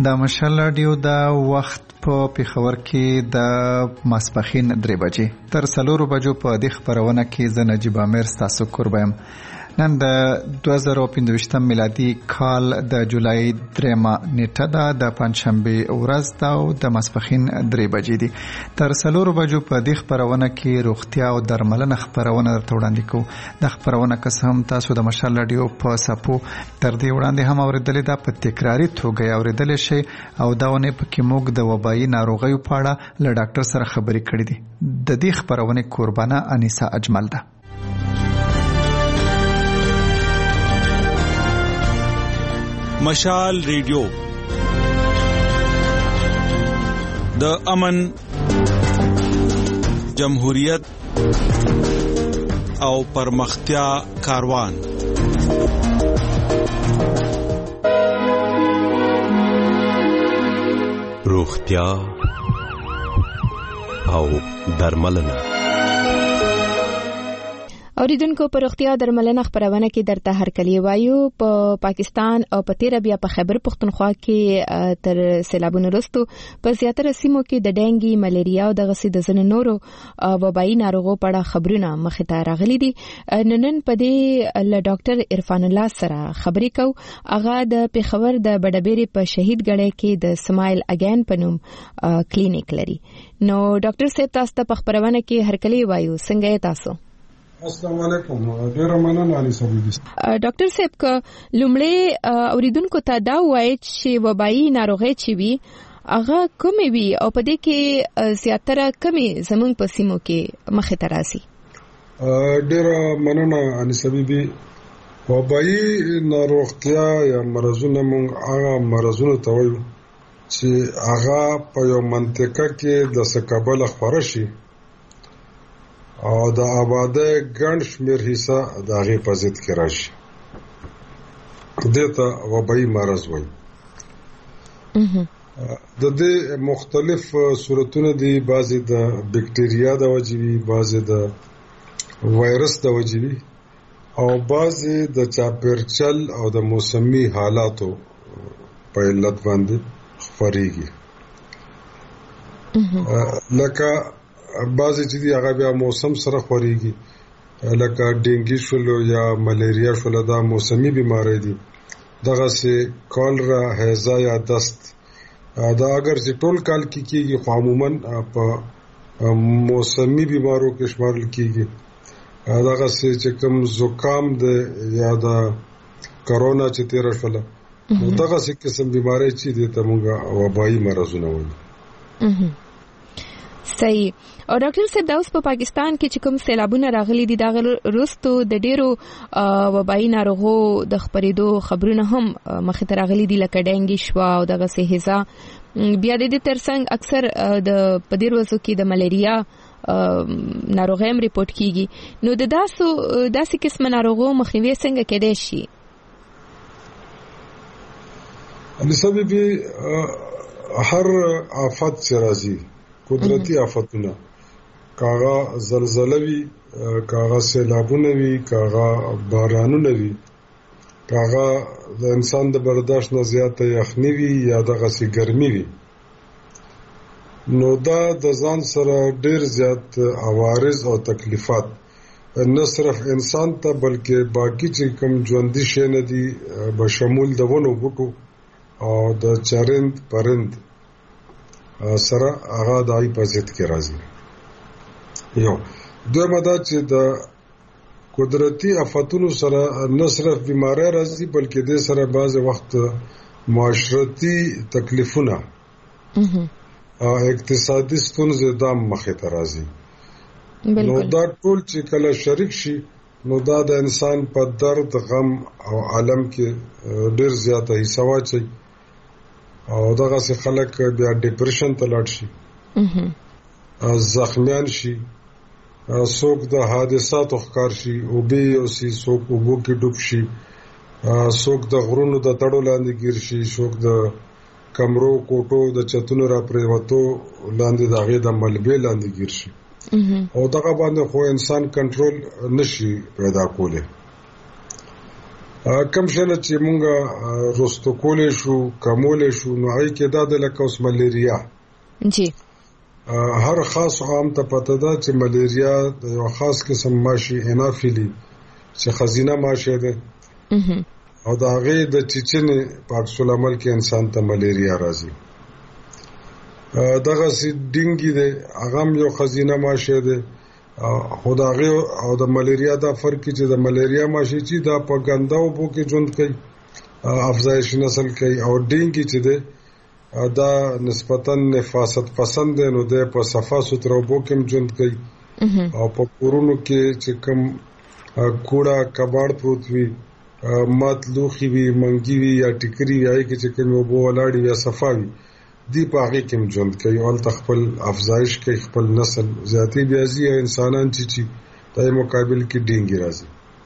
د مشال رادیو د وخت په پیښور کې د ماسپښین 3 بجې تر 4 بجو په دې خبرونه کې زه نجیب امیر ستاسو قربایم. نن د 2025 میلادي کال د جولای 3 نیټه ده، د پنځشنبه ورځ ده او د ماسپښین 3 بجې دي. تر 4 بجو په دې خبرونه کې روغتیا او درملنه خبرونه درته وړاندې کوو. د خبرونه قسم تاسو د مشال رادیو په سپو تر دې وړاندې هم اوریدلې ده، په تکراری توګه اوریدلې شي او دا ونه پکې موږ د وبایي ناروغیو په اړه له ډاکټر سره خبرې کړې دي. د دې خبرونه قربانه انیسا اجمل ده. مشال ریډیو د امن، جمهوریت او پرمختیا کاروان. روغتیا او درملنه. اوریدونکو په روغتیا درملنه خبرونه کې درته هرکلی وایو. په پاکستان او په تیر بیا په خیبر پختونخوا کې تر سیلابونو وروسته په زیاتره سیمو کې د ډینګي، ملیریا او د غسې د ځینو نورو وبایي ناروغو په اړه خبرونه مخې ته راغلي دي. نن په دې له ډاکټر عرفان الله سره خبرې کوو. هغه د پیښور د بډبېرې په شهید ګړی کې د سمایل اگین په نوم کلینیک لري. نو ډاکټر صاحب تاسو ته په خبرونه کې هرکلی وایو. څنګه یې تاسو؟ السلام علیکم. ډیر مننه علي صاحب. ډاکټر صاحب که لومړی اوریدونکو ته دا وایي چې وبایي ناروغي چې وي هغه کومې وي او په دې کې زیاتره کومې زموږ په سیمو کې مخې ته راځي؟ ډیر مننه علي صاحب. وبایي ناروغتیا یا مرزونه موږ هغه مرزونه ته وایو چې هغه په یو منطقه کې د سکابل خبره شي او د آباده ګڼ شمیر حصہ د هغې په ضد کې راشي. دې ته وبایي مرض وایي. د دې مختلف صورتونه دي. بعضې د بکټریا د وجې وي، بعضې د وایرس د وجې وي او بعضې د چاپیرچل او د موسمي حالاتو په علت باندې خپرېږي. لکه بعضی چې دی هغه بیا موسم سره خوريږي، لکه ډینګي شولو یا ملیریا شولو، دا موسمي بیماری دي. دغه سه کالرا، هیزا یا دست دا اگر چې ټول کال کې کیږي خو عموما په موسمي بیمارو کې شمارل کیږي. دغه سه چې کوم زکام ده یا دا کرونا چې تیر شوله، دغه سه قسم بیماری چې دي ته موږ وبایي مرزونه وایو. صحیح. او ډاکټر صاحب دا اوس په پاکستان کې چې کوم سیلابونه راغلي دي دا وروسته د ډیرو وبایي ناروغو د خپرېدو خبرونه هم مخې ته راغلي دي، لکه ډینګي شوا او دغسې هیزا. بیا د دې ترڅنګ اکثر په دې ورځو کې د ملیریا ناروغي هم ریپورټ کیږي. نو د داسې قسم ناروغو مخنیوی څنګه کېدای شي؟ لسبب هر آفت چې راځي، قدرتی آفتونه، کاغه زلزلوي، کاغه سیلابونه وي، کاغه بارانونه وي، کاغه د انسان د برداشت نه زیاته یخني وي یا دغه سي ګرمي وي، نو دا د ځان سره ډیر زیات عوارض او تکلیفات نه صرف انسان ته بلکې باقی چې کوم ژوندۍ شي نه دي بشمول د ونو بوټو او د چرند پرند سره هغه دای په ضد کې راځي. یو دویمه دا چې د قدرتی آفتونو سره نه صرف بیماری راځي بلکې د سره بعض وخت معاشرتي تکلیفونه او اقتصادي ستونزې د مخې ته راځي. نو دا ټول چې کله شریک شي نو دا د انسان په درد، غم او عالم کې ډیر زیاته حصہ واچي او دغه څه خلک بیا ډیپریشن ته لاړ شي، زخمیان شي، څوک د حادثاتو ښکار شي، او به اوسې څوک اوبو کې ډوب شي، څوک د غرونو د تړو لاندې ګیر شي، څوک د کمرو کوټو د چتونو را پریوتو لاندې د هغې د ملبې لاندې ګیر شي او دغه باندې خو انسان کنټرول نشي پیدا کولی. کم شنه چې مونږه رستو کولې شو کمولې شو نو هغه کې دا د لکه اوس ملیریا جی هر خاص عام ته پته ده چې ملیریا د یو خاص قسم ماشي انافیلی چې خزینه ماشه ده او دا هغه د چچنې په عکس العمل کې انسان ته ملیریا راځي دغه سي ډینګي ده هغه یو خزینه ماشه ده خداغه او د ملیریا دا فرق چې د ملیریا ماشي چې دا په ګنداو بو کې ژوند کوي افزایش نسل کوي او ډینګي چې ده دا نسبتاً نفاست پسند دی نو د په صفا سترو بو کې ژوند کوي او په کورونو کې چې کوم کوړه کباړ پروت وي مات لوخي وي منګي وي یا ټیکري یا چې کوم بو ولاړی یا صفا وي دی په هغه کې ژوند کوي او خپل افزایش کوي خپل نسل ذاتی بیازي انسانان چې دای مقابل کې ډینګي راځي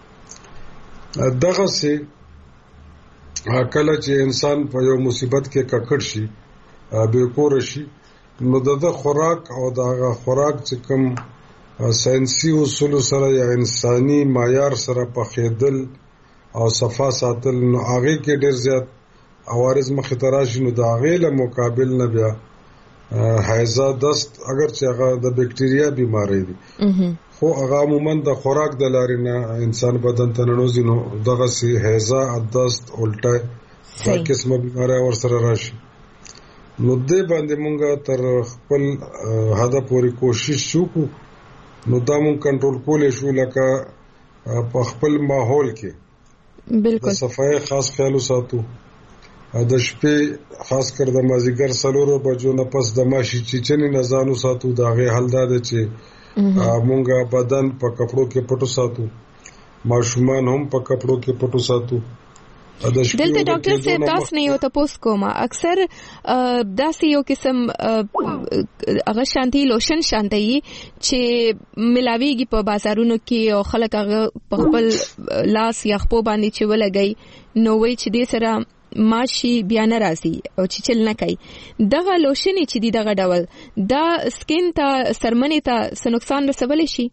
دغه سه کله چې انسان په یو مصیبت کې ککړ شي به کور شي نو د خوراک او دغه خوراک چې کوم ساينسي اصول سره یا انساني معیار سره په خېدل او صفا ساتل نو هغه کې ډېر زیات عوارض مخې ته راشي نو د هغې له مقابل نه بیا حیضه دست اگر چې هغه د بکټریا بیماری دي خو هغه عموما د خوراک د لارې نه انسان بدن ته ننوځي نو دغسې حیضه دست الټه دا قسمه بیماری ورسره راشي نو دې باندې مونږ تر خپل هدف پورې کوشش وکړو نو دا مونږ کنټرول کولی شو لکه په خپل ماحول کې بالکل د صفای خاص خیال وساتو د شپې خاص کر د مازیګر 4 بجو نه پس د ماشي چچنې نه ځانو ساتو دا غي حل ده چې مونږه بدن په کپړو کې پټو ساتو ماشومان هم په کپړو کې پټو ساتو دلته ډاکټر صاحب تاسو نه یو تاسو کومه اکثر داسې یو قسم هغه شانتي لوشن شانتي چې ملاويږي په بازارونو کې او خلک هغه په خپل لاس یا خپل باندې چې ولګي نو وای چې دې سره ماشي بیا نه راځي او چې چل نه کوي دغه لوشنې چې دی دغه ډول دا سکین ته سرمنې ته څه نقصان رسولی شي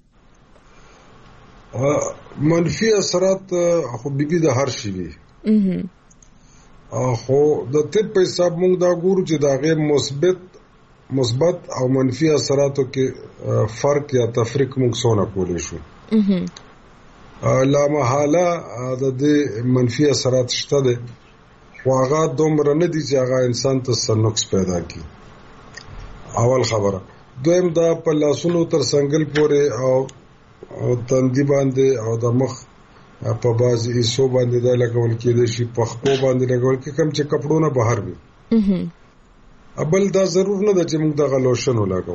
منفي اثرات خو بيبي د هر شي وي خو د طب په حساب موږ دا ګورو چې دا غیر مثبت او منفي اثراتو کې فرق یا تفریق موږ څونه کولی شو لا محاله د دې منفي اثرات شته دي واغه دومره نه دي چې هغه انسان ته نقص پیدا کړي اول خبره دویم دا په لاسونو تر څنګل پورې او تندي باندې او د مخ په بازي ایسو باندې دا لګول کېږي شي په خپو باندې لګول کې کم چې کپړونه بهر وي ابل دا ضرور نه ده چې موږ د غلوشن ولاګو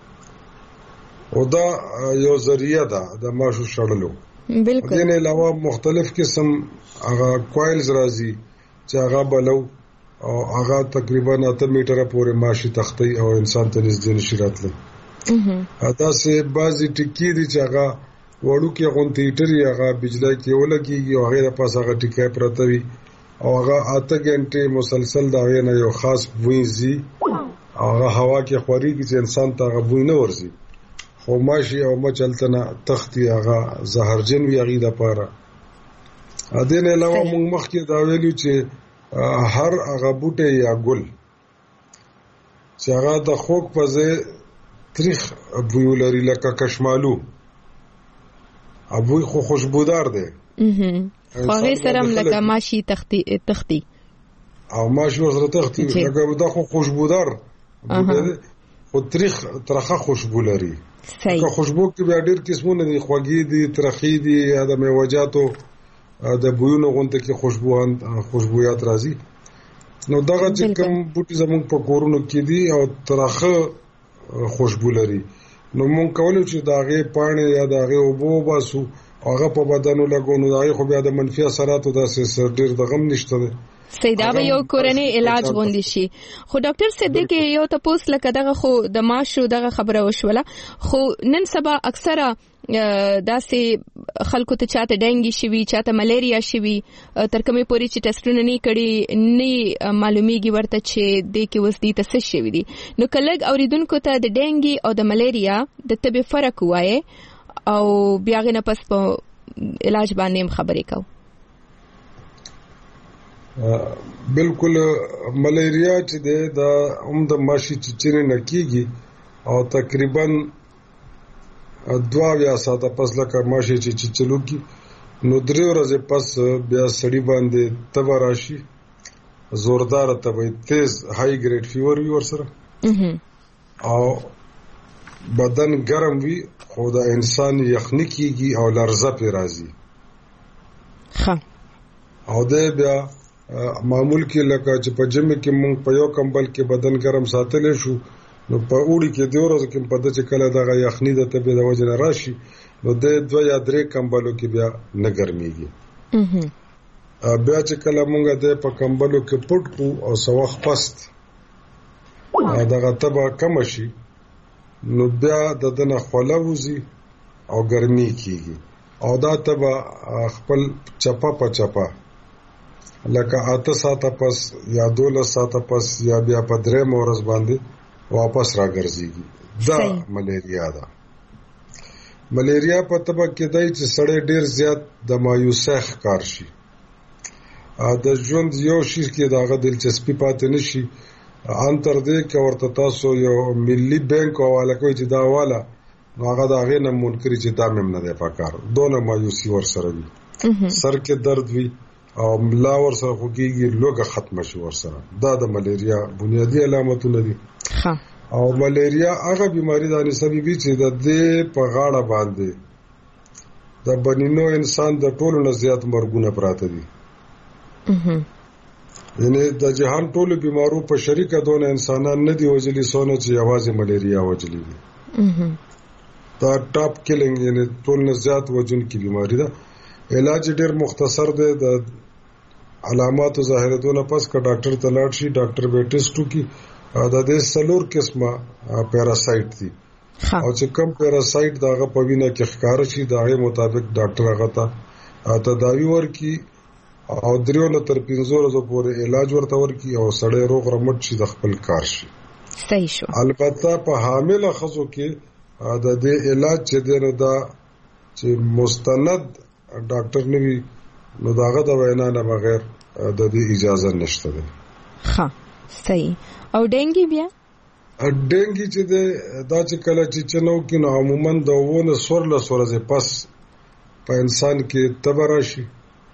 او دا یو ذریعہ ده د ماشو شړلو بالکل دین علاوه مختلف قسم هغه کوایلز راځي چې هغه بلو او هغه تقریبا 8 میټره پورې ماشي تختی او انسان ته نږدې نشي راتلی دا سه بعضی ټکی دي چې هغه وړو کې غونټی ټری هغه بجلی کې ولګيږي او هغه د پاسه هغه ټکی پرته وي او هغه 8 غنټه مسلسل دا نه یو خاص وینځي هغه هوا کې خوريږي چې انسان ته هغه وین نه ورسي خو ماشي او مچلتنه تختی هغه زهرجن وی هغه د پاره دین علاوه موږ مخکې دا ویلو چې هر هغه بوټي یا ګل چې هغه د خوک په ځای تاریخ بوی لري لکه کشمالو ابوی خو خوشبودار دی هغه سره لکه ماشي تختی او ماشي ورسره تختی لکه دا خو خوشبودار خو تاریخ ترخه خوشبو لري که خوشبو کې بیا ډېر قسمونه دي خوږی دي ترخی دي یا د میوجاتو د بویونو غونته کې خوشبويات راځي نو دغه چې کوم بوټي زموږ په کورونو کې دي او ترخه خوشبو لري نو مونږ کولای چې داغه پانه یا داغه اوبو باسو هغه په بدنو لګونو داغه خو بیا د منفي اثراتو داسې ډېر دغم نشته ده سیدا به یو کورنۍ علاج غوندي شي خو ډاکټر صدیق یو تاسو لکه دغه خو د ماشو دغه خبره وشوله خو نن سبا اکثره داسې خلکو ته چاته ډنګي شي چاته ملیریا شي تر کومه پوري چې ټیسټونه نه کړي نه معلومیږي ورته چې د کې وسدي تاسو شي دي نو کله اوریدونکو ته د ډنګي او د ملیریا د طبي فرق وایي او بیا غنه پس په علاج باندې خبرې کو بالکل ملیریا چې د د ماشي چچنه نکیږي او تقریبا 2 ساعته پس لکه ماشي چې چلو کی نو 3 ورځې پس بیا سړی باندې تب راشي زوردار تبه تیز های ګریډ فیور وی ورسره او بدن ګرم وي خو د انسان یخني کیږي او لرزه پې راځي او د بیا معمول کې لکه چې په جمع کې مونږ په یو کمبل کې بدن ګرم ساتلی شو نو په اوړي کې 2 ورځې کې په د چې کله دغه یخني د تبې د وجه نه راشي نو د 2 یا 3 کمبلو کې بیا نه ګرميږي بیا چې کله مونږ د په کمبلو کې پټ کو او سوخ پست دغه تبه کم شي نو بیا د دنه خوله وزي او ګرمي کیږي او دا تبه خپل چپا په چپا لکه 8 ساعته پس یا 12 ساعته پس یا بیا په 3 ورځ باندې واپس راګرځيږي دا ملیریا ده. ملیریا په تبه کې دی چې سړی ډیر زیات د مایوسه ښکار شي د ژوند یو شي کې داغه دلچسپي پاتې نشي ان تر دې کې ورته تاسو یو ملي بانک حواله کوي چې دا حواله نو هغه دا غي نه منکر چې دا مم نه دی پکار دونه مایوسي ور سره وي سر کې درد وي او ملا ور سره خوږي لوګه ختم شي ور سره دا د ملیریا بنیادی علامتونه دي. او ملیریا هغه بیماری ده نسبی چې د دې په غاړه باندې د بنینو انسان د ټولو نه زیات مرګونه پراته دي یعنی د جهان ټولو بیمارو په شریکه دونه انسانان نه دی وجلی سونه چې आवाज ملیریا وجلی دي دا ټاپ کیلینګ یعنی ټول نه زیات وجن کی بیماری ده. علاج ډیر مختصر دی د علامات او ظاهرتونه پس کا ډاکټر ته لاړ شي ډاکټر به ټیسټو کی د دې سلور قسمه پیراسایت دي او چې کم پیراسایت داغه په وینه کې ښکار شي داغه مطابق ډاکټر هغه ته تداوی ورکي او 3 تر 15 ورځې پورې علاج ورته ورکي او سړی روغ رمټ شي د خپل کار شي. صحیح شو. البته په حامله ښځو کې د دې علاج چې دنه دا چې مستند ډاکټر نوي نو داغه د وینا نه بغیر د دې اجازه نشته ده. ها صحیح. او ډنګي بیا ډنګي چې دا چې کله چې چنو کې نو عموما د ونه سورله سورزه پس په انسان کې تبراشي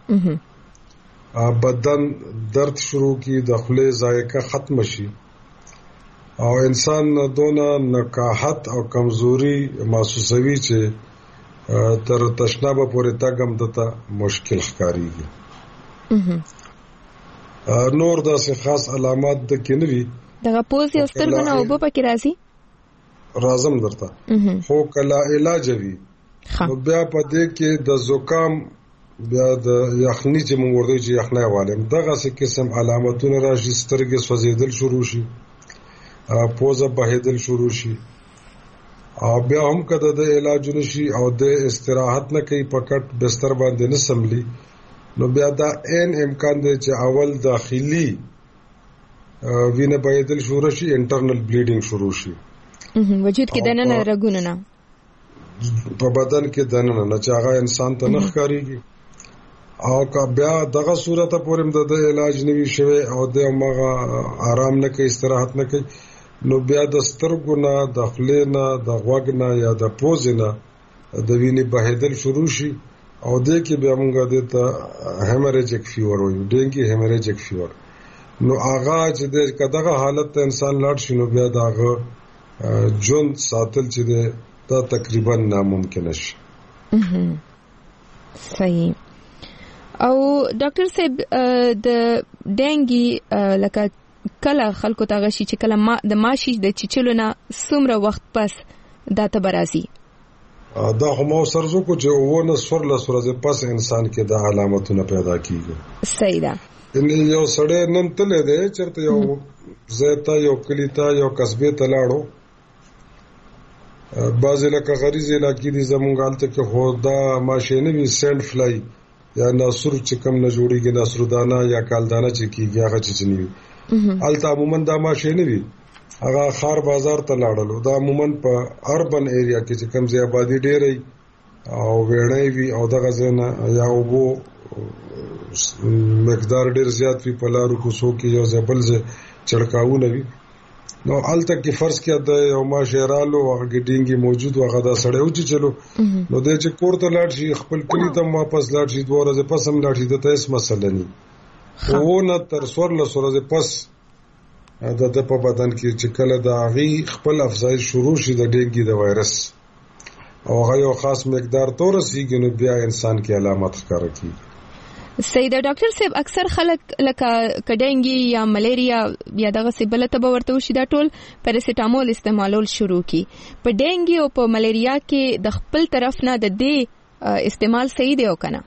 بدن درد شروع کی د خله ذایقه ختم شي او انسان دونه نکاحت او کمزوري محسوسوي چې تر تشنابه پورې تاګم دته مشکل ښکاریږي. نور داسې خاص علامات د کینوي دغه پوز یو سترګونه او په کې راځي رازم درته خو کلا علاج وی نو بیا په دې کې د زکام بیا د یخني چې موږ ورته چې یخنۍ والم دغه څه قسم علامتونه راشي سترګې سوځیدل شروع شي پوزه بهیدل شروع شي او بیا هم کده د علاج نشي او د استراحت نه کوي پکټ بستر باندې نه سملی نو بیا دا ان امکان دی چې اول داخلي وینه بهیدل شروع شي انټرنل بلیډینګ شروع شي وجود کې دنه رګونه نه په بدن کې دنه نه چې هغه انسان ته نخ کاریږي او کا بیا دغه صورت پورې د علاج نوي شوی او د مغه آرام نه کوي استراحت نه کوي نو بیا د سترګو نه د خولې نه د غوږ نه یا د پوز نه د وینې بهیدل شروع شي او د کې بیا موږ د هیمریجیک فیور وایو ډینګي هیمریجیک فیور نو هغه چې دغه حالت ته انسان لاړ شي نو بیا دغه جون ساتل چې دا تقریبا ناممکن شي. صحیح. او ډاکټر صاحب د ډنګي لکه کله خلکو ته غشي چې کله د ماشي د چچلو نه څومره وخت پس دا ته برازي دا هم سرزو کو چې ونه سورله سورزه پس انسان کې د علامتونه پیدا کیږي. صحیح ده. ان یو سړی نن تلې ده چرته یو زیتا یو کلیتا یو قصبه تلاړو بعضی لکه غریزه لکه دي زمونږالته کې خدا ماشینه وی سند فلای یا ناصر چې کم نه جوړیږي ناصر دانا یا کالدانا چې کیږي هغه چې نی الته عموما دا ماشینه وی هغه خار بازار ته لاړل دا عموما په اربن ایریا کې چې کم زی آبادی ډېرې او وړې وی او دغه ځنه یا وګو مقدار ډیر زیات وي په لارو کوڅو کې یو ځبل ځای چړکاونه وي نو الته کې فرض کې د یو ماشرالو هغه ډینګي موجود هغه دا سړی او چې چلو نو د چې کور ته لاړ شي خپل کلی ته واپس لاړ شي 2 ورځې پس هم لاړ شي د تاسو مسله نه او نه تر 14 ورځې پس د په بدن کې چې کله د اغي خپل افزایش شروع شي د ډینګي د وایرس او هغه یو خاص مقدار تورسیږي نو بیا انسان کې علامات ښکارا کوي سید ډاکټر صاحب اکثر خلک لکه کډنګي یا ملیریا یا دغه سیبله ته ورته شي دا ټول پیراسټامول استعمالول شروع کی په ډنګي او په ملیریا کې د خپل طرف نه د دې استعمال صحیح دی او کنه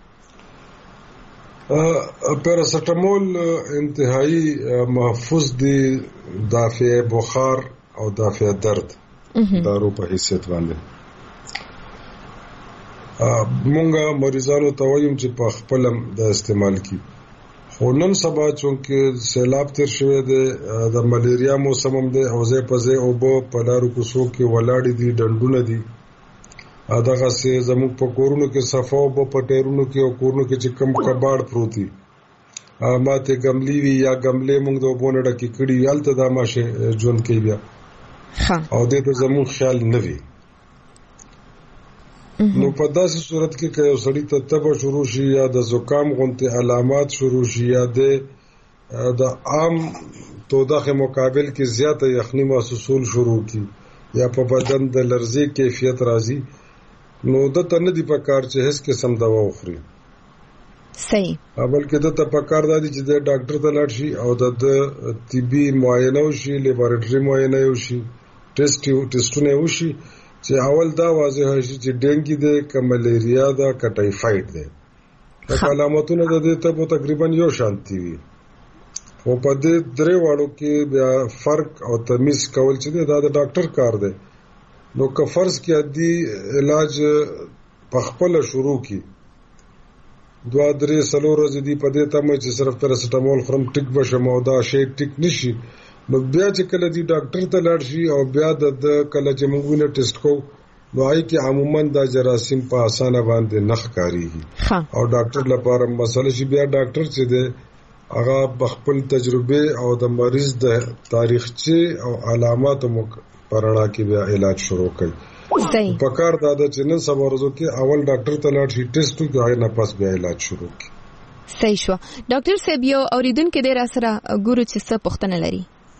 پیراسټامول انتهایی محفوظ دی دافع بخار او دافع درد دارو په حیثیت باندې مونږه مریضانو ته وایم چې په خپل د استعمال کی خو نن سبا چونکه سیلاب تیر شوی دی د ملیریا موسم هم دی او زه په زه او په لارو کوڅو کې ولاړ دي ډنډونه دي دغه سه زموږ په کورونو کې صفا او په ټیرونو کې او کورونو کې چې کم کباړ پروتي ماته ګملي وی یا ګملې مونږ د وبونه ډکې کړي یالته دا ماشه ژوند کې بیا او دې ته زموږ خیال نه وي نو په داسې صورت کې که یو سړی ته تبه شروع شي یا د زکام غونته علامات شروع شي یا د عام تودخه مقابل کې زیاته یخني محسوسول شروع کی یا په بدن د لرزې کیفیت راځي نو د ته نه دی په کار چې هیڅ قسم دوا وخوري صحیح بلکې د ته په کار دی چې د ډاکټر ته لاړ شي او د طبي معاینه وشي لیبارټري معاینه وشي ټیسټونه وشي چې اول دا واضح شي چې ډینګي ده که ملیریا ده که ټایفاید ده علامتونه د دې ته تقریبا یو شانتي وي خو په دې درې واړو کې بیا فرق او تمیز کول چې دا د ډاکټر کار دی نو که فرض کې عادي علاج په خپل شروع کی 2-3 ورځې دی په دې ته مې چې صرف پیراسټامول خورم ټیک بشم او دا شی ټیک نشي نو بیا چې کله دی ډاکټر ته لاړ شي او بیا د کله چې موږ وینه ټیسټ کوو نو آی کې عموما دا جراثیم په اسانه باندې نخ کاریږي او ډاکټر لپاره مسله شي بیا ډاکټر چې دی هغه خپل تجربه او د مریض د تاریخچه او علامات پرانا کې بیا علاج شروع کوي په کار دا چې نن سبا ورځو کې اول ډاکټر ته لاړ شي ټیسټ کوي نه پس بیا علاج شروع کوي صحیح شو ډاکټر صاحب یو اوریدونکو د راسره ګورو چې څه پوښتنه لري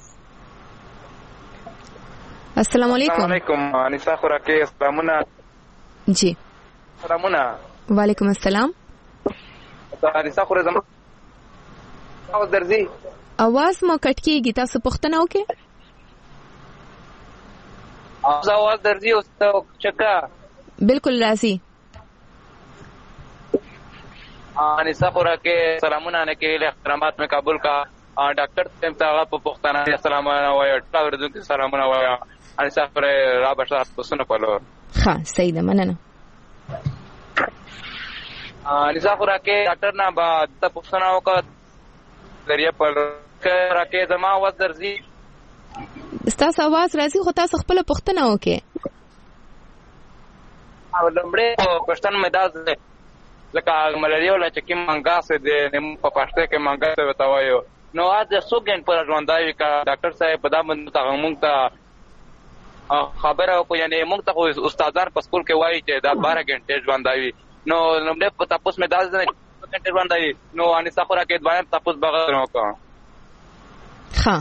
السلام علیکم انیسا خوراکی سلامونه جی سلامونه وعلیکم السلام انیسا خوره زما او درځي आवाज مو کټ کیږي تاسو پوښتنه وکړئ आवाज درځي او چکا بالکل راځي انیسا خوراکی سلامونه نه کې احترامات میں قبول کا ډاکټر ته تاغه په پښتنه السلام علیکم ټاور دونکو سلامونه وایا انیسا پر را بشا پسونه پلو ها صحیح ده مننه انیسا خوراکی ډاکټر نه با ته پښتنه وکړه لري پر راکې زما आवाज درځي ستاسو आवाज راځي خو تاسو خپل پښتنه وکړئ او لمړی پښتن مداز لکه ملریو لا چې مانګا سه د نیم په پښته کې مانګا ته وتاوایو نو اځ سوګن پر ژوندای کا ډاکټر صاحب په دامن ته موږ ته خبره کو یعنی موږ ته استادان په سکول کې وایي چې دا 12 غنټه ژوندای نو نو په تاسو مې داز نه غنټه ژوندای نو اني صخره کې دویم تاسو بغیر وکړه ها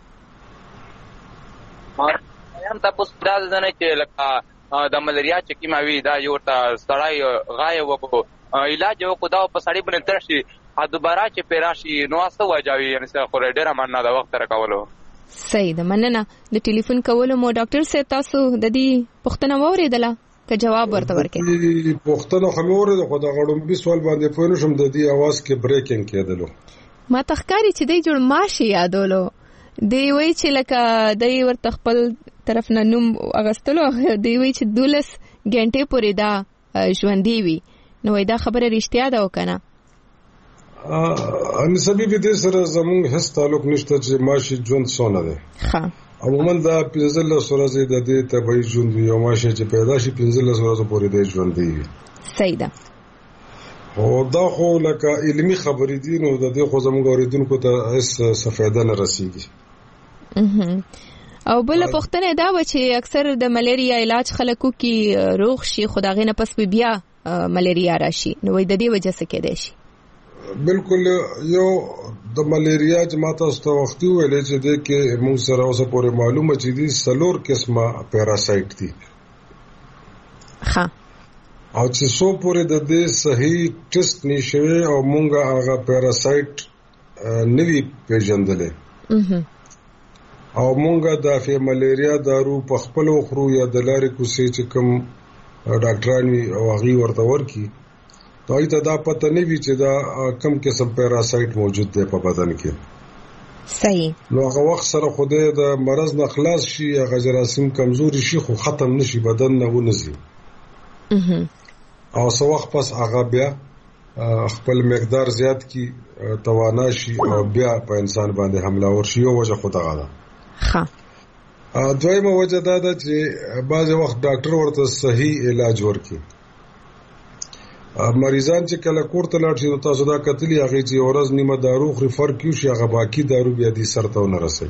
هم تاسو داز نه چې لکه د ملریا چې کیماوي دا یو ته سړای غایب وکړو علاج وکړو دا په سړی باندې ترشي ا دوباره چې پیراشي نو استه وجاوي یعنی څه خو ډیره مننه دا وخت راکولو صحیح ده مننه د ټلیفون کولو مو ډاکټر صاحب تاسو د دې پښتنه ووریدله که جواب ورته ورکړي پښتنه خموره د خدای غړم به سوال باندې پوه نشم د دې आवाज کې بریکینګ کېدلو ما تخکاری چې دی جوړ ماشي یادولو دی وای چې لکه دی ورته خپل طرف نه نوم اغستلو دی وای چې 12 غنټه پورې دا ژوندۍ وي نو دا خبره رښتیا ده وکنه ان سبي به دې سره زموږ هیڅ تعلق نشته چې ماشي ژوند سونه ده ها عموما دا 15 ورځې د دې طبيعي ژوند یو ماشي چې پیدا شي 15 ورځې پورې د ژوند دی صحیح ده او دا خو لکه علمي خبرې دي نو د دې خو زموږ اوریدونکو ته هیڅ فائدہ نه رسیږي. او بل پوښتنه دا و چې اکثر د ملیریا علاج خلکو کې روغ شي خو دا غنه پس بیا ملیریا راشي نو د دې وجه څه کېدای شي؟ بالکل یو د ملیریا چې ماته ست وختي ویلې چې د کې موږ سره اوسه پورې معلومه چې دي 4 قسمه پیراسایت دي. ها او چې سو پورې د دې صحیح ټیسټ نشوي او مونږه هغه پیراسایت نوی پیژندلې او مونږه د فی ملیریا دارو په خپل خورو یا د لارې کوسي چې کوم ډاکټران او هغه ورته ورکی ته ته دا پته نه وی چې دا کم قسم پیراسایت موجود دی په بدن کې. صحیح. نو هغه وخت سره خدای د مرض نه خلاص شي هغه جراثیم کمزوري شي خو ختم نشي بدن نه ونزي. او سو وخت پس هغه بیا خپل مقدار زیات کی توانا شي او بیا په انسان باندې حمله ورشي او وجه خود غاله. ها دویمه وجه دا ده چې بعض وخت ډاکټر ورته صحیح علاج ورکي. مریضان چې کله کور ته لاړ شي نو تاسو دا کتلی هغه چې ورځ نیمه دارو خوري فرق کیو شي هغه باقی دارو بیا دي سرته ونه رسي.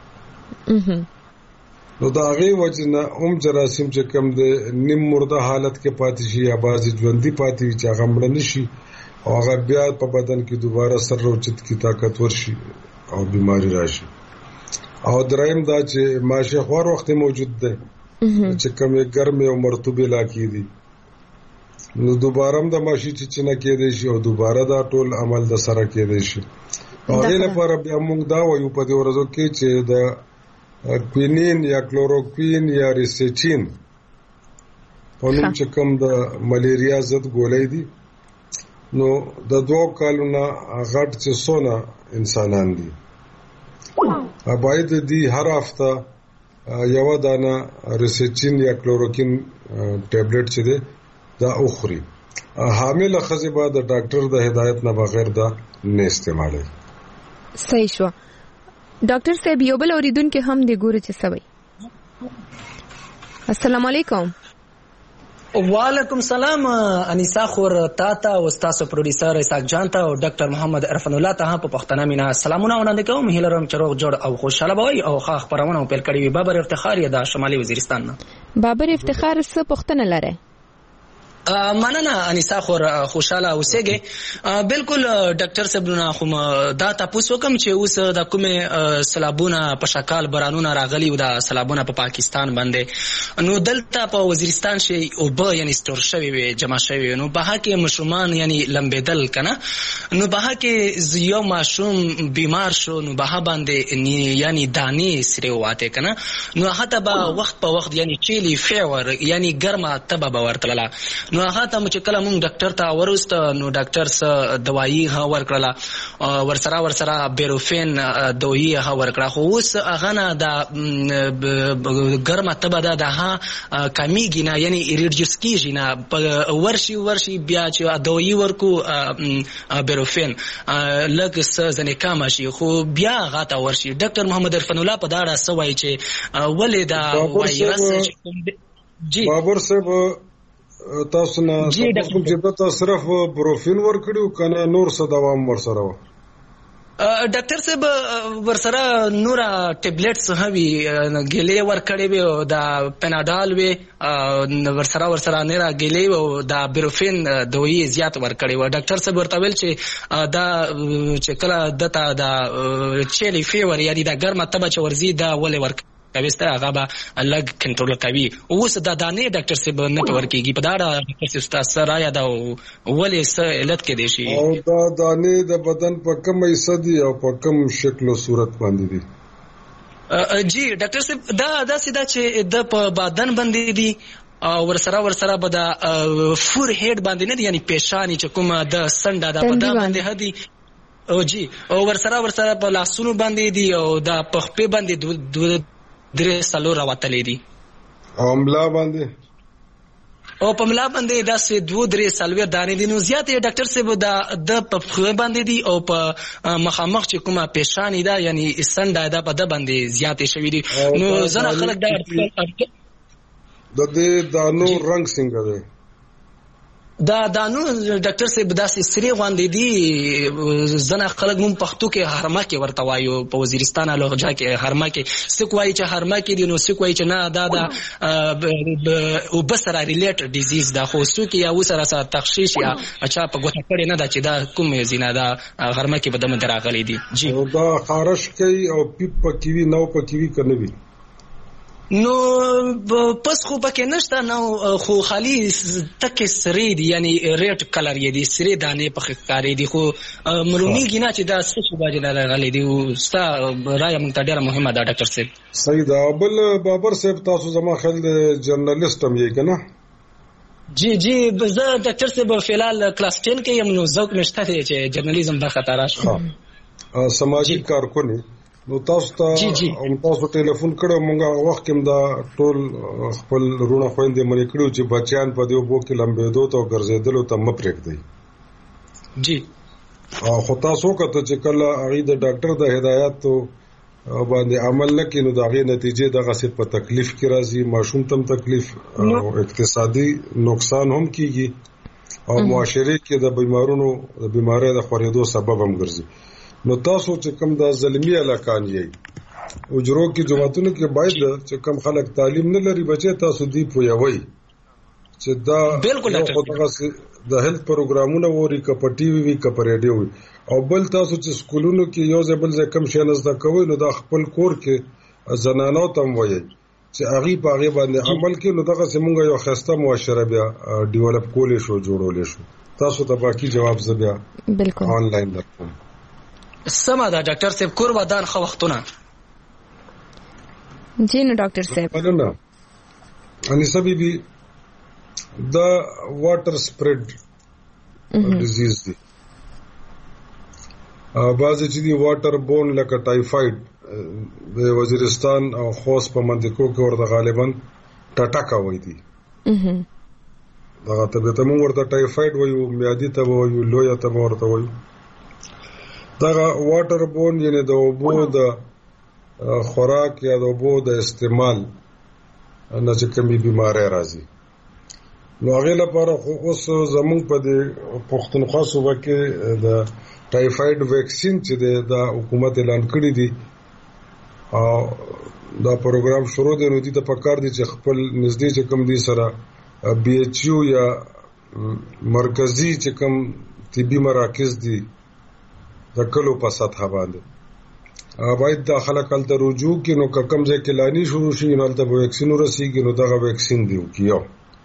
نو دا هغه وجه نه جراثیم چې کم د نیم مرده حالت کې پاتې شي یا بعضی ژوندۍ پاتې وي چې هغه مړ نشي او هغه بیا په بدن کې دوباره سر روچت کی طاقت ورشي او بیماری راشي. او دریم دا چې ماشه خور وخت موجود ده چې کومه ګرمه او مرطوبه علاقې دي نو دوباره هم د ماشي چې نه کېدې شي او دوباره دا ټول عمل د سره کېدې شي. هغه لپاره بیا موږ دا وایو په دې ورځو کې چې د کوینین یا کلوروکوین یا ریسیچین په نوم چې کوم د ملیریا ضد ګولۍ دي نو د 2 کالونو غټ چې سونه انسانان دي باید دی هر هفته یو دانه ریسیچین یا کلوروکین ټابلیټ چې ده دا اخري. حامل خزې به د ډاکټر د هدایت نه بغیر دا نه استعمالي. صحیح شو. ډاکټر صاحب یو بل اوریدونکو هم دی ګوري چې سوي. السلام علیکم. وعلیکم سلام انیسا خور تاتا او تاسو پروډوسر اسحاق جان ته او ډاکټر محمد عرفان الله ته په پښتنه مینا سلامونه وړاندې کوم. هیله لرم چې روغ جوړ او خوشاله وي او ښه خبرونه پیل کړي وي. بابر افتخار یې د شمالي وزیرستان نه. بابر افتخار څه پښتنه لره؟ مننه انیسا خور خوشاله اوسېږي. بالکل ډاکټر صاحب نه خو دا تاسو کوم چې اوس د کومه سلابونه په شکل برانونه راغلي او د سلابونه په پاکستان باندې نو دلته په وزیرستان شي او به یعنی ستور شوی وي جمع شوی نو به کې مشرومان یعنی لمبېدل کنه نو به کې یو ماشوم بیمار شو نو به باندې یعنی دانی سره واته کنه نو هغه به وخت په وخت یعنی چيلي فیور یعنی ګرمه تبه به ورتله نو هغه ته چې کله مونږ ډاکټر ته ورست نو ډاکټر س دوايي ها ورکړه ورسره بیروفین دوايي ها ورکړه خو اوس هغه نه د ګرمه تبه ده ها کمیږي نه یعنی ریډیوس کیږي نه ورشي بیا چې دوايي ورکو بیروفین لکه ځنې کم شي خو بیا هغه ته ورشي. ډاکټر محمد عرفان الله په دا اړه سوای چې ولې دا وایرس جی بابر صاحب تاسو نه کوم چې تاسو صرف بروفین ورکړو کنه نور څه دوام ورسره و؟ ډاکټر صاحب ورسره نور ټابلیټس هوي ګلې ورکړې وي د پناډال وي ورسره نه را ګلې او د بروفین دوی زیات ورکړې و. ډاکټر صاحب ورته ویل چې دا چې کله دته د چيلي فیور یعنی د ګرمه تبه چې ورزي دا ولې ورکړي کويسته هغه به الګ کنټرول کوي. اوس دا دانه ډاکټر صاحب نه ورکیږي په دا ډاکټر صاحب تاسو سره یا دا ولې څه علت کې دي شي او دا دانه د بدن په کوم حصہ دي او په کوم شکل او صورت باندې دي؟ جی ډاکټر صاحب دا سیدا چې د په بدن باندې دي ورسره به د فور هډ باندې نه دي یعنی پیشانی چې کومه د سنډه د بدن باندې هدي او جی او ورسره په لاسونو باندې دي او د پخپې باندې درې سالو راوتلې دي او ملا باندې او په ملا باندې دا سه 2-3 سالوي دانې دي نو زیات ډاکټر صاحب د په باندې دي او په مخامخ چې کومه پیشانی ده یعنی سنډه ده په د باندې زیات شوی دي نو زنه خلک دا د دې دانو رنگ څنګه دی؟ دا نو ډاکټر صاحب داسې سری غوندې دي زنه خلک مون پښتو کې هرما کې ورته وایو په وزیرستان لهجه کې هرما کې سک وایي چې هرما کې دي نو سک وایي چې نه دا او بسره ریلیټډ ډیزیز دا خو سو کې یا وسره تخصیص یا اچھا په ګوته کړي نه دا چې دا کوم زینه دا هرما کې بدمه دراغلي دي جی دا خارش کوي او پیپ پکې وی نو پکې وی کنه وی نو پس خو پکې نشته نو خو خالی تک سری دي یعنی ریډ کلر یې دي سری دانه په ښکارې دي خو معلومیږي نه چې دا څه باندې راغلي دي او ستا رائے مونږ ته ډیره مهمه ده ډاکټر صاحب. صحیح ده. بل بابر صاحب تاسو زما خیال جرنالست هم یې کنه؟ جی زه ډاکټر صاحب فلحال کلاس 10 کې یم نو ذوق نشته چې جرنالیزم برخه ته راشم. سماجی کارکونی نو تاسو تاسو ټلیفون کړو مونږه وخت کې دا ټول خپل رونه خويندې مې کړو چې بچیان په دې وبو کې لمبېدو ته ګرځېدلو ته مپریک دی جی خو تاسو کته چې کله هغه د ډاکټر د هدایت باندې عمل نه کینو دا غي نتیجې دغه څه په تکلیف کې راځي ماشوم تم تکلیف او اقتصادي نقصان هم کیږي او معاشره کې د بیمارونو د بیماری د خورېدو سبب هم ګرځي. نو تاسو چې کوم د ظلمي علاقان یې اجرو کې جماعتونو کې باید چې کوم خلک تعلیم نه لري بچي تاسو دی پویوي چې دا بالکل ډاکټر د هیلث پروګرامونه ووري کپ ټي وي کپ ریډیو او بل تاسو چې سکولونو کې یو ځبل ځکه کم شي نزد کوي نو دا خپل کور کې زنانو تم وایي چې هغه په هغه باندې عمل کې نو دغه سیمونګه یو خسته معاشره بیا ډیولپ کولې شو جوړولې شو. تاسو ته باقي جواب زبیا بالکل آنلاین درکوم. سمه ده ډاکټر صاحب کور ودان خو وختونه جی نو ډاکټر صاحب نه انیسه بیبي دا واټر سپریډ ډیزیز دی بعضی چې دی واټر بون لکه ټایفاید د وزیرستان او خوست په منطقو کې ورته غالبا ټټاکا وای دي دا ته موږ ورته ټایفاید وایو میادي ته وایو لویا ته ورته وایو دا واټر بون یعنی د اوبو د خوراک یا د اوبو د استعمال نه چې کومي بیماری راځي نو هغه لپاره اوس زموږ په د پښتونخوا صوبه کې د ټایفاید ویکسین چې د حکومت اعلان کړی دی او دا پروګرام شروع دی نو دې ته پکار دي چې خپل نږدې چې کوم دي سره بي ایچ یو یا مرکزی چې کوم طبي مراکز دي د کلو په سطح باندې باید د خلکو ته رجوع کینو کم ځای کې لانی شروع شي نو د ویکسین ورسیږي نو دغه ویکسین دیو کیو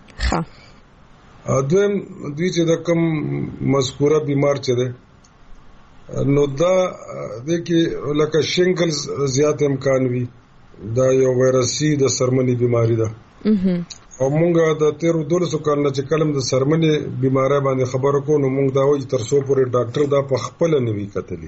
ښه دویم دوی چې د کوم مذکوره بیمار چي ده نو دا د کې لکه شینګلز زیات امکان وي دا یو وایرسي د سرمنی بیماری ده او مونږه د 13 کال نه چې کلم د سرمنی بیماری باندې خبرو کو نو مونږ دا وایي تر څو پورې ډاکټر دا په خپل نوي کتلی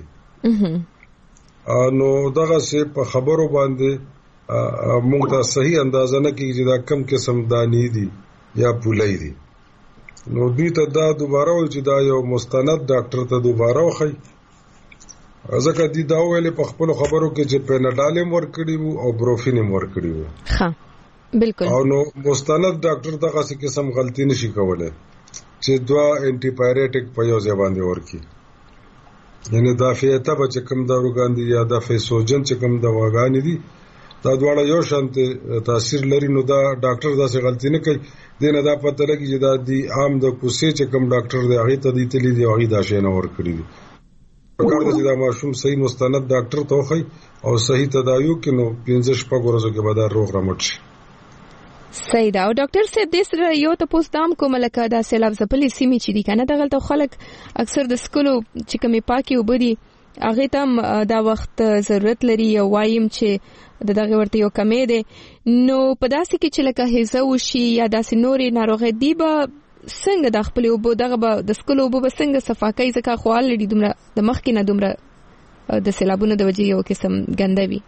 نو دغه څه په خبرو باندې مونږ ته صحیح اندازه نه کیږي چې دا کم قسم دانی دي یا پولای دي نو دوی ته دا دوباره وایي چې دا یو مستند ډاکټر ته دوباره وخی ځکه دي دا ویلې په خپل خبرو کې چې پیناډال هم ورکړي وو او بروفین هم ورکړي وو ها بالکل او نو مستند ډاکټر ته څه قسم غلطي نشي کولای چې دوا انټي پایریټک په یو ځای باندې ورکړي یعنی دا فیته به کوم داروګان دي یا دا فیسوجن چې کوم دواګان دي دا دواړه یو شانته تاثیر لري نو دا ډاکټر دا څه غلطي نه کوي دینه دا پته لګي چې دا دی عام د کوسې چې کوم ډاکټر دی هغه ته دي تللی دی هغه دا شی نه ورکړي دي پکار دي چې دا ماشوم صحیح مستند ډاکټر ته وخی او صحیح تداوی کینو 15 شپږ ورځې کې بعد روغ رمټ شي. صحیح دا او ډاکټر صاحب د سره یو ته پوسټام کوم لکه دا سیلاب زپلې سیمې چې دي کنه دغه خلک اکثر د سکولو چې کومي پاکي وبدي هغه ته دا وخت ضرورت لري او وایم چې دغه ورته یو کمې ده نو په داسې کې چې لکه هیزه وشي یا داسې نورې ناروغي دی به څنګه د خپل وبو دغه د سکولو وبو څنګه صفاکۍ ځکه خو الډي دومره د مخ کې نه دومره د سیلابونو د وجې یو قسم ګندوي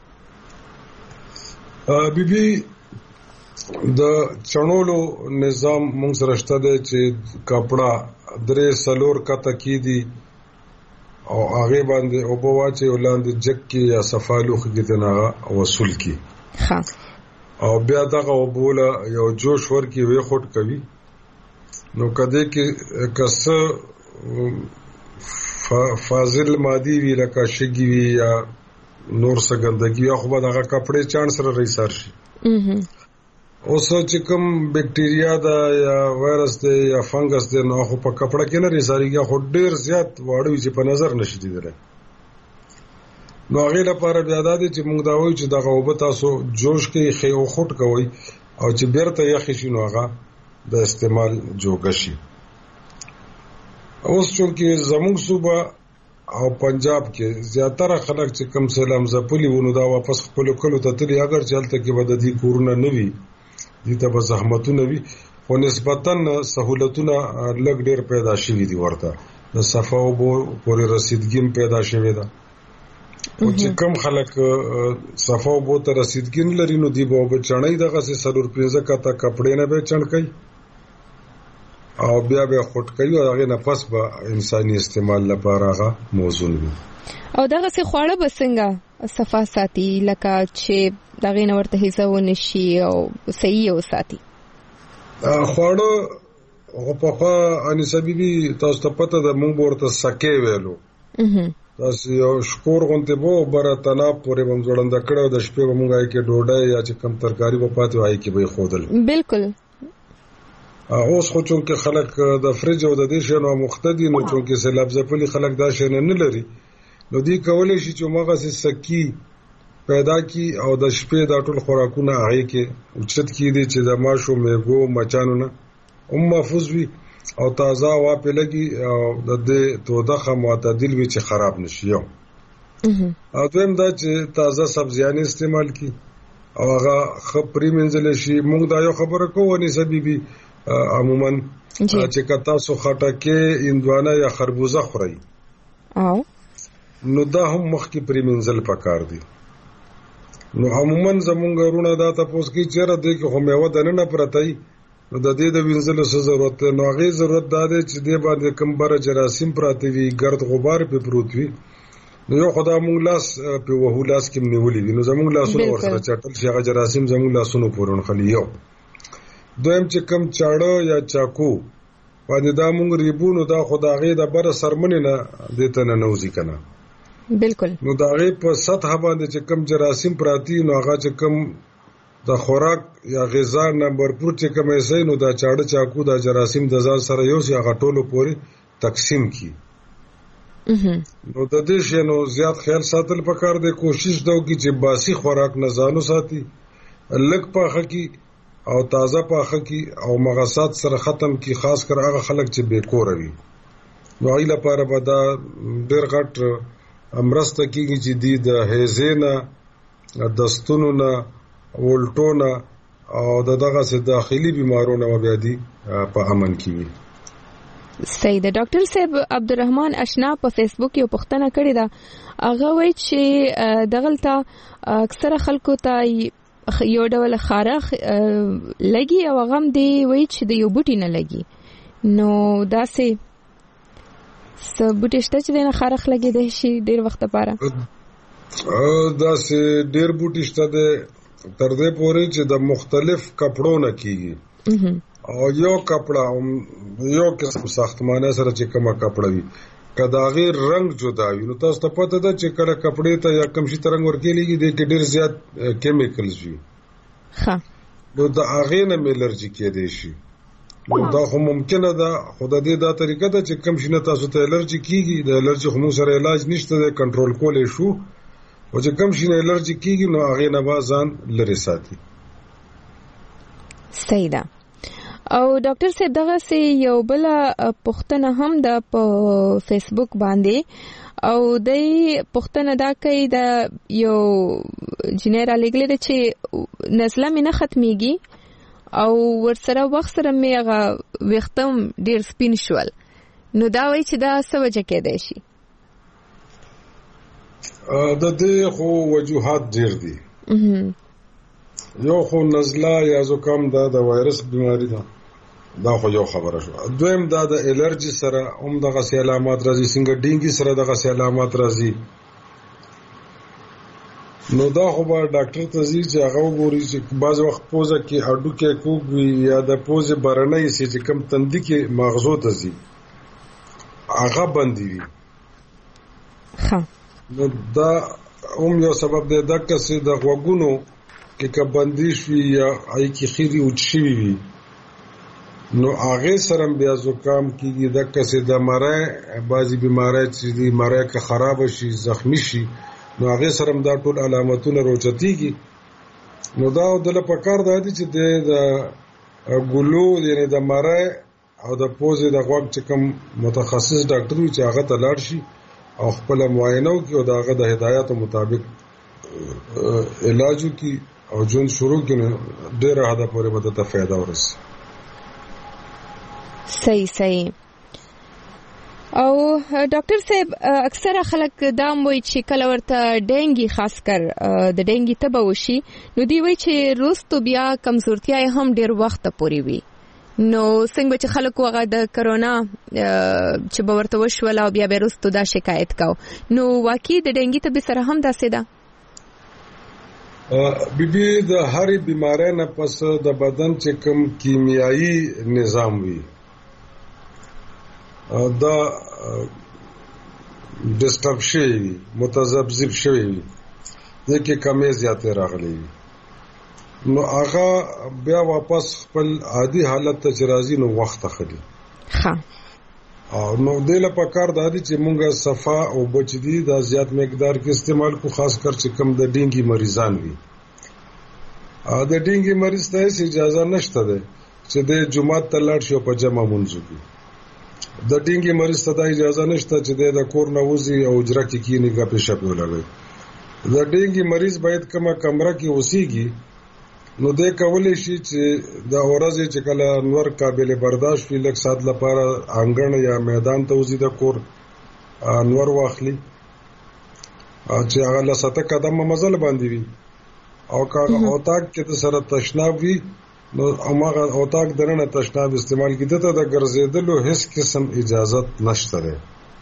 بیبي د چڼولو نظام مونږ سره شته دی چې کپڑا درې سلور کته کی دي او هغه باندې او بواچې ولاندې جک کې یا صفالوخ کې دنا وصول کی او بیا دغه وبوله یو جوش ور کې وی خټ کوي نو کده کې کس فاضل مادي وی لکه شګي وی یا نور څه ګندګي یا خو به دغه کپڑے چاڼ سره رئیسار شي اوس چې کوم بکټیریا دا یا وایرس دی یا فنګس دی نو خو په کپڑا کې نه رساريږي خو ډیر زیات واړوي چې په نظر نشي دیدل نو هغه لپاره بیا دا دي چې موږ دا وایو چې دغه وب تاسو جوش کې خې او خټ کوي او چې بیرته یخ شي نو هغه د استعمال جوګ شي اوس چې زموږ صوبه او پنجاب کې زیاتره خلک چې کم سلام زپلی ونه دا واپس خپل کلو ته تللی اگر چلته کې بد دي کورونه نوي دي ته به زحمتونه وي خو نسبتاً سہولتونه لږ ډیر پیدا شوي دي ورته د صفاو بو پورې رسیدګیم پیدا شوي ده او چې کم خلک صفاو بو ته رسیدګین لري نو دی به چړای دغه سه سرور پیزه کته کپڑے نه به چڼکای او بیا به خټ کوي او هغه نفس به انساني استعمال لپاره هغه موزون وي او دغه څه خواړه بسنګه صفا ساتي لکه چې دغه نورته هیڅ ونشي او صحیح او ساتي خواړه او په انیسه بیبي تاسو ته پته ده مونږ ورته سکه ویلو تاسو یو شکور غونته بو بر تناب پورې بم جوړند کړو د شپې مونږه کې ډوډۍ یا چې کم ترکاری په پاتې وای کې به خودل بالکل اوس خو چې خلک د فریج او د دې شنو مختدي نو چې سلاب زپلي خلک دا شنه نه لري نو دی کولای شي چې مغه سکی پیدا کی او د شپې د ټول خوراکونه هغه کې اوچت کی دي چې د ماشو میګو مچانو نه محفوظ وي او تازه وا په لګي او د دې تودخه معتدل وي چې خراب نشي او دویم دا چې تازه سبزیان استعمال کی او هغه خپري منځل شي موږ دا یو خبره کوو ني سبيبي عموما چې کتا سو خټکه اندوانه یا خربوزه خوري او نو دا هم مخکې پرې منځل پکار دي نو عموما زمونږ ورونه دا تاسو کې چیرې د کې هم یو د نه پرتای نو د دې د وینځلو څه ضرورت نو هغه ضرورت دا دی چې د باندې کم بر جراثیم پراته وي ګرد غبار په پروت وي نو یو خدای مونږ لاس په وهو لاس کې نیولې وي نو زمونږ لاسونه ورسره چټل شي هغه جراثیم زمونږ لاسونو پورون خلی یو دویم چې کم چاړه یا چاکو باندې دا مونږ ریبونو دا خدای د بر سرمنې نه دته نه نوځي کنه بالکل نو دا غي په سطح باندې چې کم جراثیم پراتی نو هغه چې کم د خوراک یا غذا نمبر پور چې کم ایسي نو دا چاړه چاکو دا جراثیم د ځان سره یو څه هغه ټولو پوري تقسیم کی نو د دې شنو زیات خیال ساتل پکار دی کوشش دا وکړي چې باسی خوراک نه ځانو ساتي لک پاخه کی او تازه پاخه کی او مغصات سره ختم کی خاص کر هغه خلک چې بیکور وي نو ایله لپاره به دا ډیر غټ امرسته کیږي چې د هیزینا دستونو ولټونه او دغه سه داخلي بیمارونو بیا دي په امن کې وي صحیح ده ډاکټر صاحب عبدالرحمن اشنا په فیسبوک یو پوښتنه کړې ده هغه وایي چې دغلته اکثره خلکو ته یو ډول خارخ لګي او هغه هم دی وایي چې د یو بوټي نه لګي نو دا سه بوټي شته چې نه خارخ لګي د شي ډیر وخت لپاره دا سه ډیر بوټي شته د تر دې پورې چې د مختلف کپړو نه کیږي او یو کپڑا یو قسم ساختمانه سره چې کومه کپړه وي کداغه رنگ جدا وي نو تاسو ته پته ده چې کله کپړې ته یا کم شي ترنګ ورکېږي د ډیر زیات کیمیکلز وي ها نو د هغه نه الرجی کېدې شي نو دا خو ممکنه ده خدای دې دا طریقه ده چې کم شي نه تاسو ته الرجی کیږي د الرجی خو سره علاج نشته ده کنټرول کولې شو او چې کم شي نه الرجی کیږي نو هغه نه بازان لري ساتي صحیح ده او ډاکټر صاحب دغه سي یو بل پوښتنه هم د په فیسبوک باندې او د پوښتنه دا کوي د یو جنرال لګل چې نسله مې نه ختميږي او ورسره وخت سره مې هغه وختم ډیر سپین شول نو دا وایي چې دا څه وجه کېدای شي د دې خو وجوهات ډیر دي یو خو نزله یا زکام دا د وایرس بیماری ده دا خو یو خبره شو دویم دا د الرجی سره هم دغه علامات راځي څنګه ډینګي سره دغه علامات راځي نو دا خو به ډاکټر ته ځي چې هغه وګوري چې بعض وخت پوزه کې هډوکی کوږ وي یا د پوزې بهرنی حصې چې کوم تندي کې مغزو ته ځي هغه بندي وي. نو دا هم یو سبب دی. دغه څه د غوږونو کې که بندیش وي یا هغې کې خیري وچ شوي وي نو هغې سره بیا زکام کېږي. دغه څه د مرۍ بعضې بیماری چې دي مرۍ که خرابه شي زخمي شي نو هغې سره دا ټول علامتونه روچتېږي. نو دا دله پکار دا دي چې د ګلو یعنې د مرۍ او د پوزې د غوږ چې کوم متخصص ډاکټر وي چې هغه ته لاړ شي او خپله معاینه وکړي او د هغه د هدایاتو مطابق علاج وکړي او ژوند شروع کړي نو ډېره حده پورې به ته فایده ورسي. صحیح. او ډاکټر صاحب اکثره خلک دا وایي چې کله ورته ډینګي خاص کر د ډینګي تبه وشي نو دی وایي چې وروسته بیا کمزورتیا هم ډېر وخت پورې وي. نو څنګه چې خلکو هغه د کرونا چې به ورته وشول او بیا وروسته دا شکایت کاو نو واقعي د ډینګي تبې سره هم داسې ده؟ بیبي د هرې بیماری نه پس د بدن چې کوم کیمیایي نظام وي دا ډسټرب شوی وي متذبذب شوی وي دغه کمې زیاتې راغلي وي نو هغه بیا واپس خپل عادي حالت ته چې راځي نو وخت اخلي. نو د له پکار د دې چې مونږه صفا او بچدي د زیات مقدار کې استعمال کو خاص کر چې کم د ډینګي مریضان وي. د ډینګي مریض ته اجازه نشته ده چې د جمعه ته لاړ شي په جمع مونږ کوي. د ډینګي مریض ته اجازه نشته چې د کور نه وځي او اجرا کې کینی غپې شپې ولګي. د ډینګي مریض باید کومه کمره کې اوسېږي نو د کولې شي چې د ورځې چې کله نور قابل برداشت وي لږ ساعت لپاره انګړ یا میدان ته وځي د کور نور واخلي چې هغه له 7 قدمه مزل باندې وي او کاغه اوتاق کې د سره تشناب وي نو هغه اوتاق درنه تشناب استعمال کیده ته د ګرځېدلو هیڅ قسم اجازه نشته ده.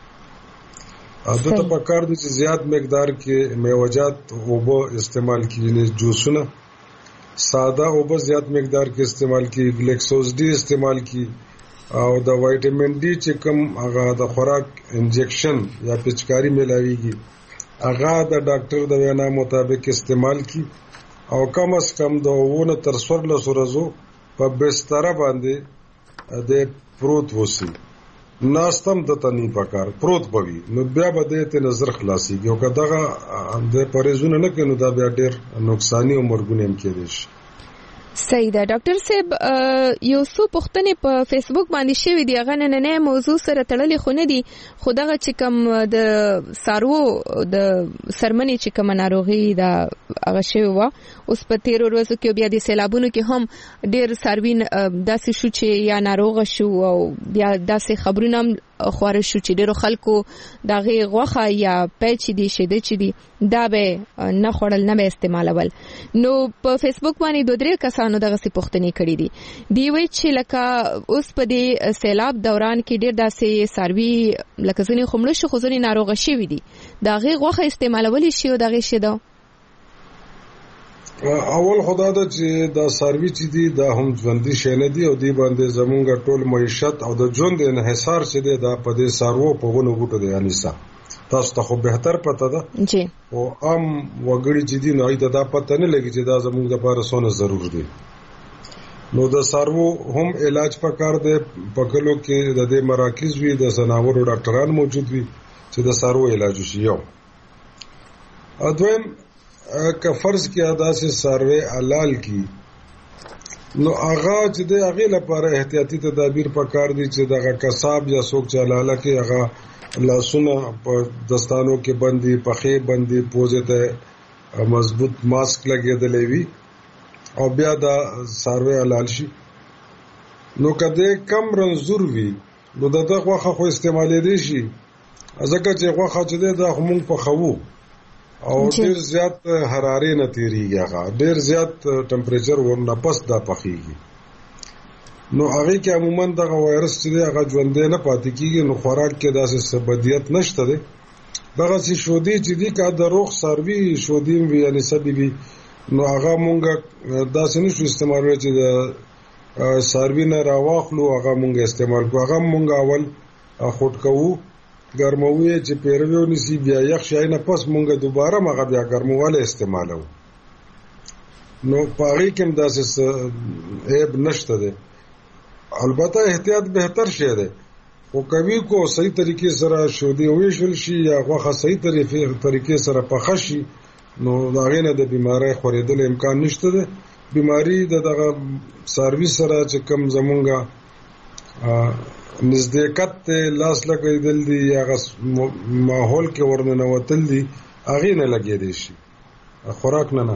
دته په کار دي چې زیات مقدار کې میوجات او به استعمال کیږي جوسونه ساده او به زیات مقدار کې استعمال کی ګلیکسوز ډي استعمال کی او د وایټامین ډي چې کوم هغه د خوراک انجکشن یا پچکاری ملاويږي هغه د ډاکټر د وینا مطابق استعمال کی او کم از کم د 9 تر 14 ورځې په بستر باندې د پروت وسی ناستم د تنی پکار پروت بوي نو بیا به د نظر خلاصيږي او کداغه د پرېزونه نه کینو دا بیا ډېر نقصانی او مرګونه هم کېدي. صحیح ده ډاکټر صاحب یو څو پوښتنې په فیسبوک باندې شوې دي هغه نن نه موضوع سره تړلې خو نه دي خو دغه چې کوم د سارو د سرمنې چې کوم ناروغي دا هغه شوی و اوس په 13 ورځو کې بیا د سیلابونو کې هم ډېر ساروین داسې شو چې یا ناروغ شو او بیا داسې خبرونه خواره شو چې ډېر خلکو دغه غوخه یا پېچ دي شیده چي دي دا به نه خړل نه به استعمالول. نو په فیسبوک باندې 2-3 کسانو دغه څه پوښتنې کړې دي دی وی چې لکه اوس په دې سیلاب دوران کې ډېر داسې ساروي لکه ځنې خمړ شو خو ځنې ناروغ شوي دي دغه غوخه استعمالول شي او دغه شیده اول خدا دا چې دا سروي چې دي دا هم ژوندۍ شي نه دي او دی باندې زمونږ ټول معیشت او د ژوند انحصار چې دی دا په دې سارو په غونو بوټو دی انیسا تاسو ته خو بهتر پته ده جی او عام وګړي چې دي نو ایته دا پته نه لګي چې دا زمونږ لپاره څونه ضرور دي. نو د سارو هم علاج پکار دی په کلو کې د دې مراکز وي د سناورو ډاکټران موجود وي چې د سارو علاج شي. یو اذن که فرض کې ادا سي سروي حلال کی نو هغه چې د هغه لپاره احتیاطي تدابیر پکار دي چې دغه کساب یا څوک چې حلاله کې هغه لاسونه په دستانو کې بندي پخې بندي پوزه ته مضبوط ماسک لګېدلې وي او بیا دا سروي حلال شي. نو کده کم رنزور وي نو دغه غوخه خو استعمالې دي شي ځکه چې غوخه چې د همون په خو او ډیر زیات حرارت نه تیریږي هغه ډیر زیات ټمپریچر ورنه پس دا پخېږي نو هغه کې عموما دغه وایرس چې هغه ژوندې نه پاتې کیږي نو خوراک کې داسې سبدیت نشته ده دغه سي شودي چې دي کا د روغ سروي شودي وی یعنی سببي نو هغه مونږه داسې نشو استعمالوي چې د سروي نه راواخلو هغه مونږه استعمال کو هغه مونږه اول خټ کوو ګرموي چې پیروي نسی بیا یخ شای نه پس مونږه دوباره مغه بیا ګرمواله استعمالو نو پاره کوم داسې عیب نشته ده البته احتیاط بهتر شي ده او کوي کو صحیح طریقې سره شودي ویشل شي یا غوخه صحیح طریقې سره پخ شي نو دا غینه د بیماری خورېدل امکان نشته ده بیماری دغه سرویس سره چې کم زمونږه نزدېکت لاس لګیدل دي یا ماحول کې ورننه وتل دي هغه نه لګیدي شي خوراک نه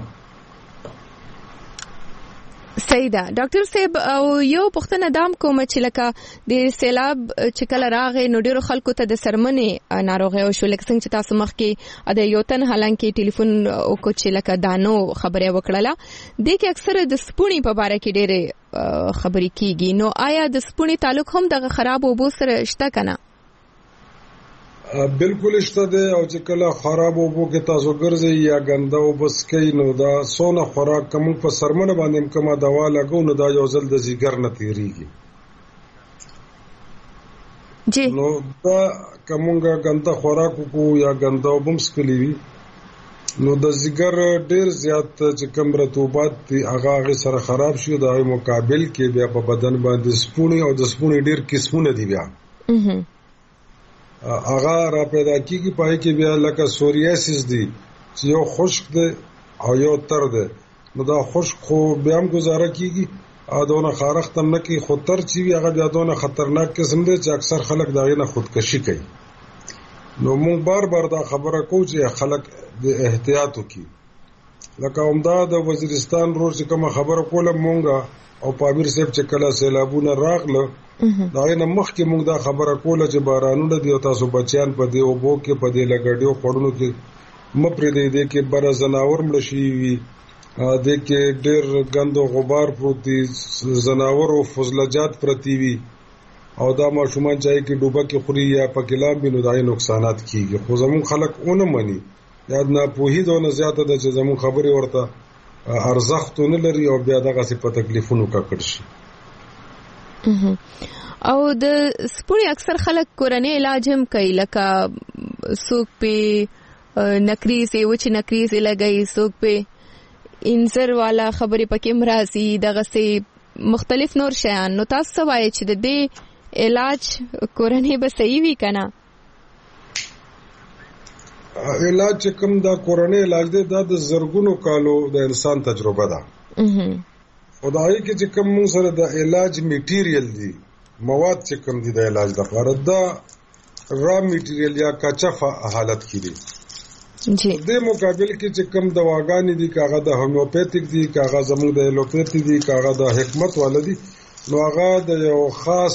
صحیح ده ډاکټر صاحب او یو پوښتنه دام کوم چې لکه د سیلاب چې کله راغی نو ډیرو خلکو ته د سرمنې ناروغي او شو لکه څنګه چې تاسو مخکې د یو تن حالانکه ټلیفون او کو چې لکه دانو خبره وکړه د کې اکثره د سپونی په اړه کې ډېرې خبرې کیږي نو آیا د سپونی تعلق هم د خراب اوبو سره شته کنه بالکل شته ده او چې کله خراب اوبو کې تاسو ګرځي یا ګنده او بس کوي نو دا سونه خوراک کوم په سرمنه باندې کومه دوا لګو نو دا یو ځل د زیګر نه تیریږي جی نو دا کومه ګنده خوراک کو یا ګنده وبم سکلی وي نو د زیګر ډیر زیات چې کم رطوبات دي هغه سره خراب شي د مقابل کې بیا په بدن باندې سپونی او د سپونی ډیر قسمونه دي بیا هغه را پیدا کیږي پای کې بیا لکه سوریاسیس دي چې یو خشک دی او یو تر دی نو دا خشک خو بیا هم گزاره کیږي ادونه خارخ تم نه کی خطر چی وی هغه بیا دونه خطرناک قسم دی چې اکثر خلک دا غینه خودکشي کوي نو مونږ بار دا خبره کو چې خلک د احتیاط وکړي لکه عمده د وزیرستان روز کوم خبره کوله مونږه او پامیر صاحب چې کله سیلابونه راغله دا نه مخکې موږ دا خبره کوله چې بارانونه دی او تاسو بچیان په دی او بو کې په دی لګړډیو خړونو کې مپرې دی کې بر زناور مړ شي وي د کې ډېر غندو غبار پروت دي زناور او فضلجات پرتی وي او دا ماشومان چای کې ډوبه کې خوري یا په کلام بینو دای نقصانات کیږي خو زمون خلک اون مني یاد نه پوهې دونه زیاته د چې زمون خبري ورته ارزښتونه لري او بیا دغه څه په تکلیفونو ککړ شي او د سپوري اکثر خلک کورنۍ علاج هم کوي لکه سوق په نکریزي وچ نکریزي لګي سوق په انزر والا خبرې پکې مرাজি دغه سي مختلف نور شیان نو تاسو وایي چې د دې علاج کورنۍ به صحیح وي کنه علاج کوم دا کورنۍ علاج دی دا د زرګونو کالو د انسان تجربه ده خدای کې چې کوم موږ سره د علاج میټیریل دي مواد چې کوم دي د علاج لپاره دا را میټیریل یا کچفه حالت کې دي جی د مقابل کې چې کوم دواګانې دي کاغه د هومیوپیتیک دي کاغه زموږ د الوپیتھی دي کاغه د حکمت ولدي نو هغه د یو خاص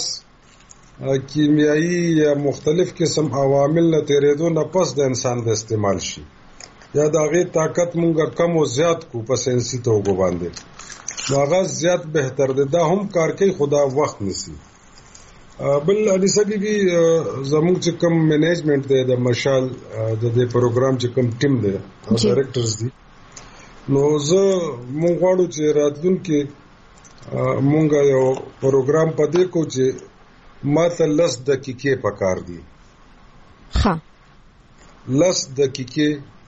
کیمیایی یا مختلف قسم عوامل نه تیرېدو نه پس د انسان د استعمال شي یا د هغه طاقت مونږه کم او زیات کو په سنسي توګه باندې هغه زیات بهتر دی دا هم کار کوي خدا وخت نسی بل انیسه بیبي زموږ چې کوم مینجمنت دی د مشال د دې پروګرام چې کوم ټیم دی او ډایرکټرز دي نو زه مونږ غواړو چې راتلونکي مونږ یو پروګرام پدې کو چې ماته 10 دقیقې پکار دي ها 10 دقیقې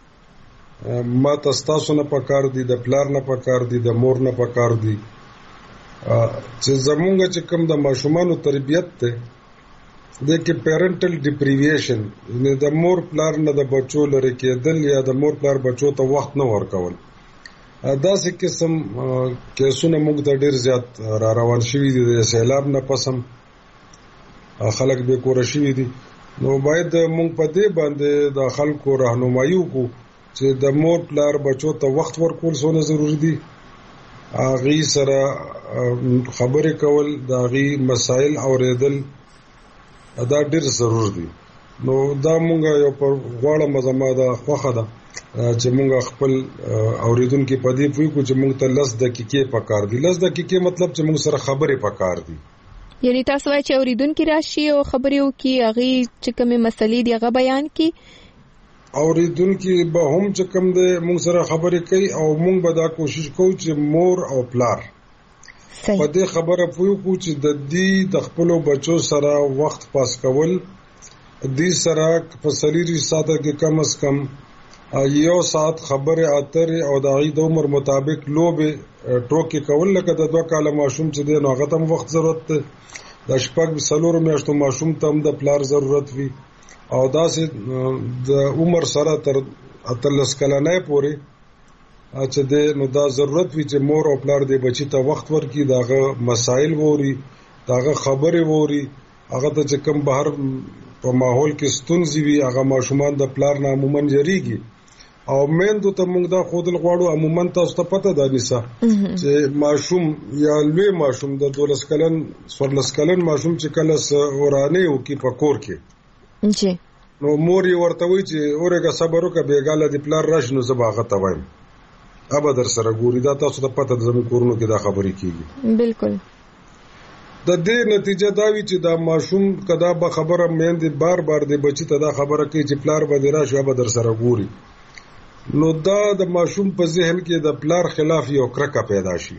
ماته تاسو نه پکار دي د پلار نه پکار دي د مور نه پکار دي چې زمونږ چې کوم د ماشومانو تربيت ته د کې پیرنټل ډیپریویشن د مور پلار نه د بچو لري کېدل یا د مور پلار بچو ته وخت نه ورکول دا څه قسم کیسونه موږ د ډیر زیات را روان شوي دي د سیلاب نه پسم خلک به کور شوي دي نو باید موږ په دې باندې د خلکو راهنمایي وکړو چې د مور پلار بچو ته وخت ورکول څونه ضروری دي اغي سره خبرې کول د اغي مسائل اوریدل دا ډیر ضرور دي نو دا مونږ یو په غواړه مزما دا خوخه ده چې مونږ خپل اوریدونکو په دې پوي کو چې مونږ ته 10 دقیقې پکار دي 10 دقیقې مطلب چې مونږ سره خبرې پکار دي یعنی تاسو وايي چې اوریدونکو راشي او خبرې وکي اغي چې کومه مسلې دی هغه بیان کی بالکل بالکل بالکل بالکل او د سپوري اکثر خلک کورنۍ علاج هم کوي لکه سوق په نکریزي وچ نکریزي لګي سوق په انزر والا خبرې پکې مرাজি دغه سي مختلف نور شیان نو تاسو وایي چې اوریدونکو راشي او خبرې وکي اغي چې کومه مسلې دی هغه بیان کی اوریدونکو به هم چې کوم د موږ سره خبرې کوي او موږ به دا کوشش کوو چې مور او پلار په دې خبره پوه کو چې د دې د خپل بچو سره وخت پاس کول دې سره په سلیری ساته کې کم از کم یو ساعت خبره اترې او د عید عمر مطابق لوبه ټوکې کول لکه د 2 کاله ماشوم چې دی نو هغه تم وخت ضرورت ده د شپږ سلور میاشتو ماشوم تم د پلار ضرورت وي او دا سه د عمر سره تر 13 کلنې پورې چې د نو دا ضرورت وي چې مور او پلار دې بچی ته وخت ورکړي داغه مسائل ووري داغه خبره ووري هغه ته چې کوم بهر په ماحول کې ستونزې وي هغه ماشومان د پلار نه عموما جریږي او میندو ته موږ دا خودل غواړو عموما تاسو ته پته ده نسا چې ماشوم یا لوی ماشوم د 12 کلن 14 کلن ماشوم چې کله ورانه او کې پکور کې جی نو مور یې ورته وی چې اورګه صبر وکړه بیګاله د پلار راشنو زباغه ته وایم ابا در سره ګوري دا تاسو ته پته ده زموږ کورونو کې دا خبرې کیږي بالکل د دې نتیجه دا وی چې دا ماشوم کدا به خبره میندې بار بار د بچی ته دا خبره کوي چې پلار به راشي ابا در سره ګوري نو دا د ماشوم په ذهن کې د پلار خلاف یو کرکه پیدا شي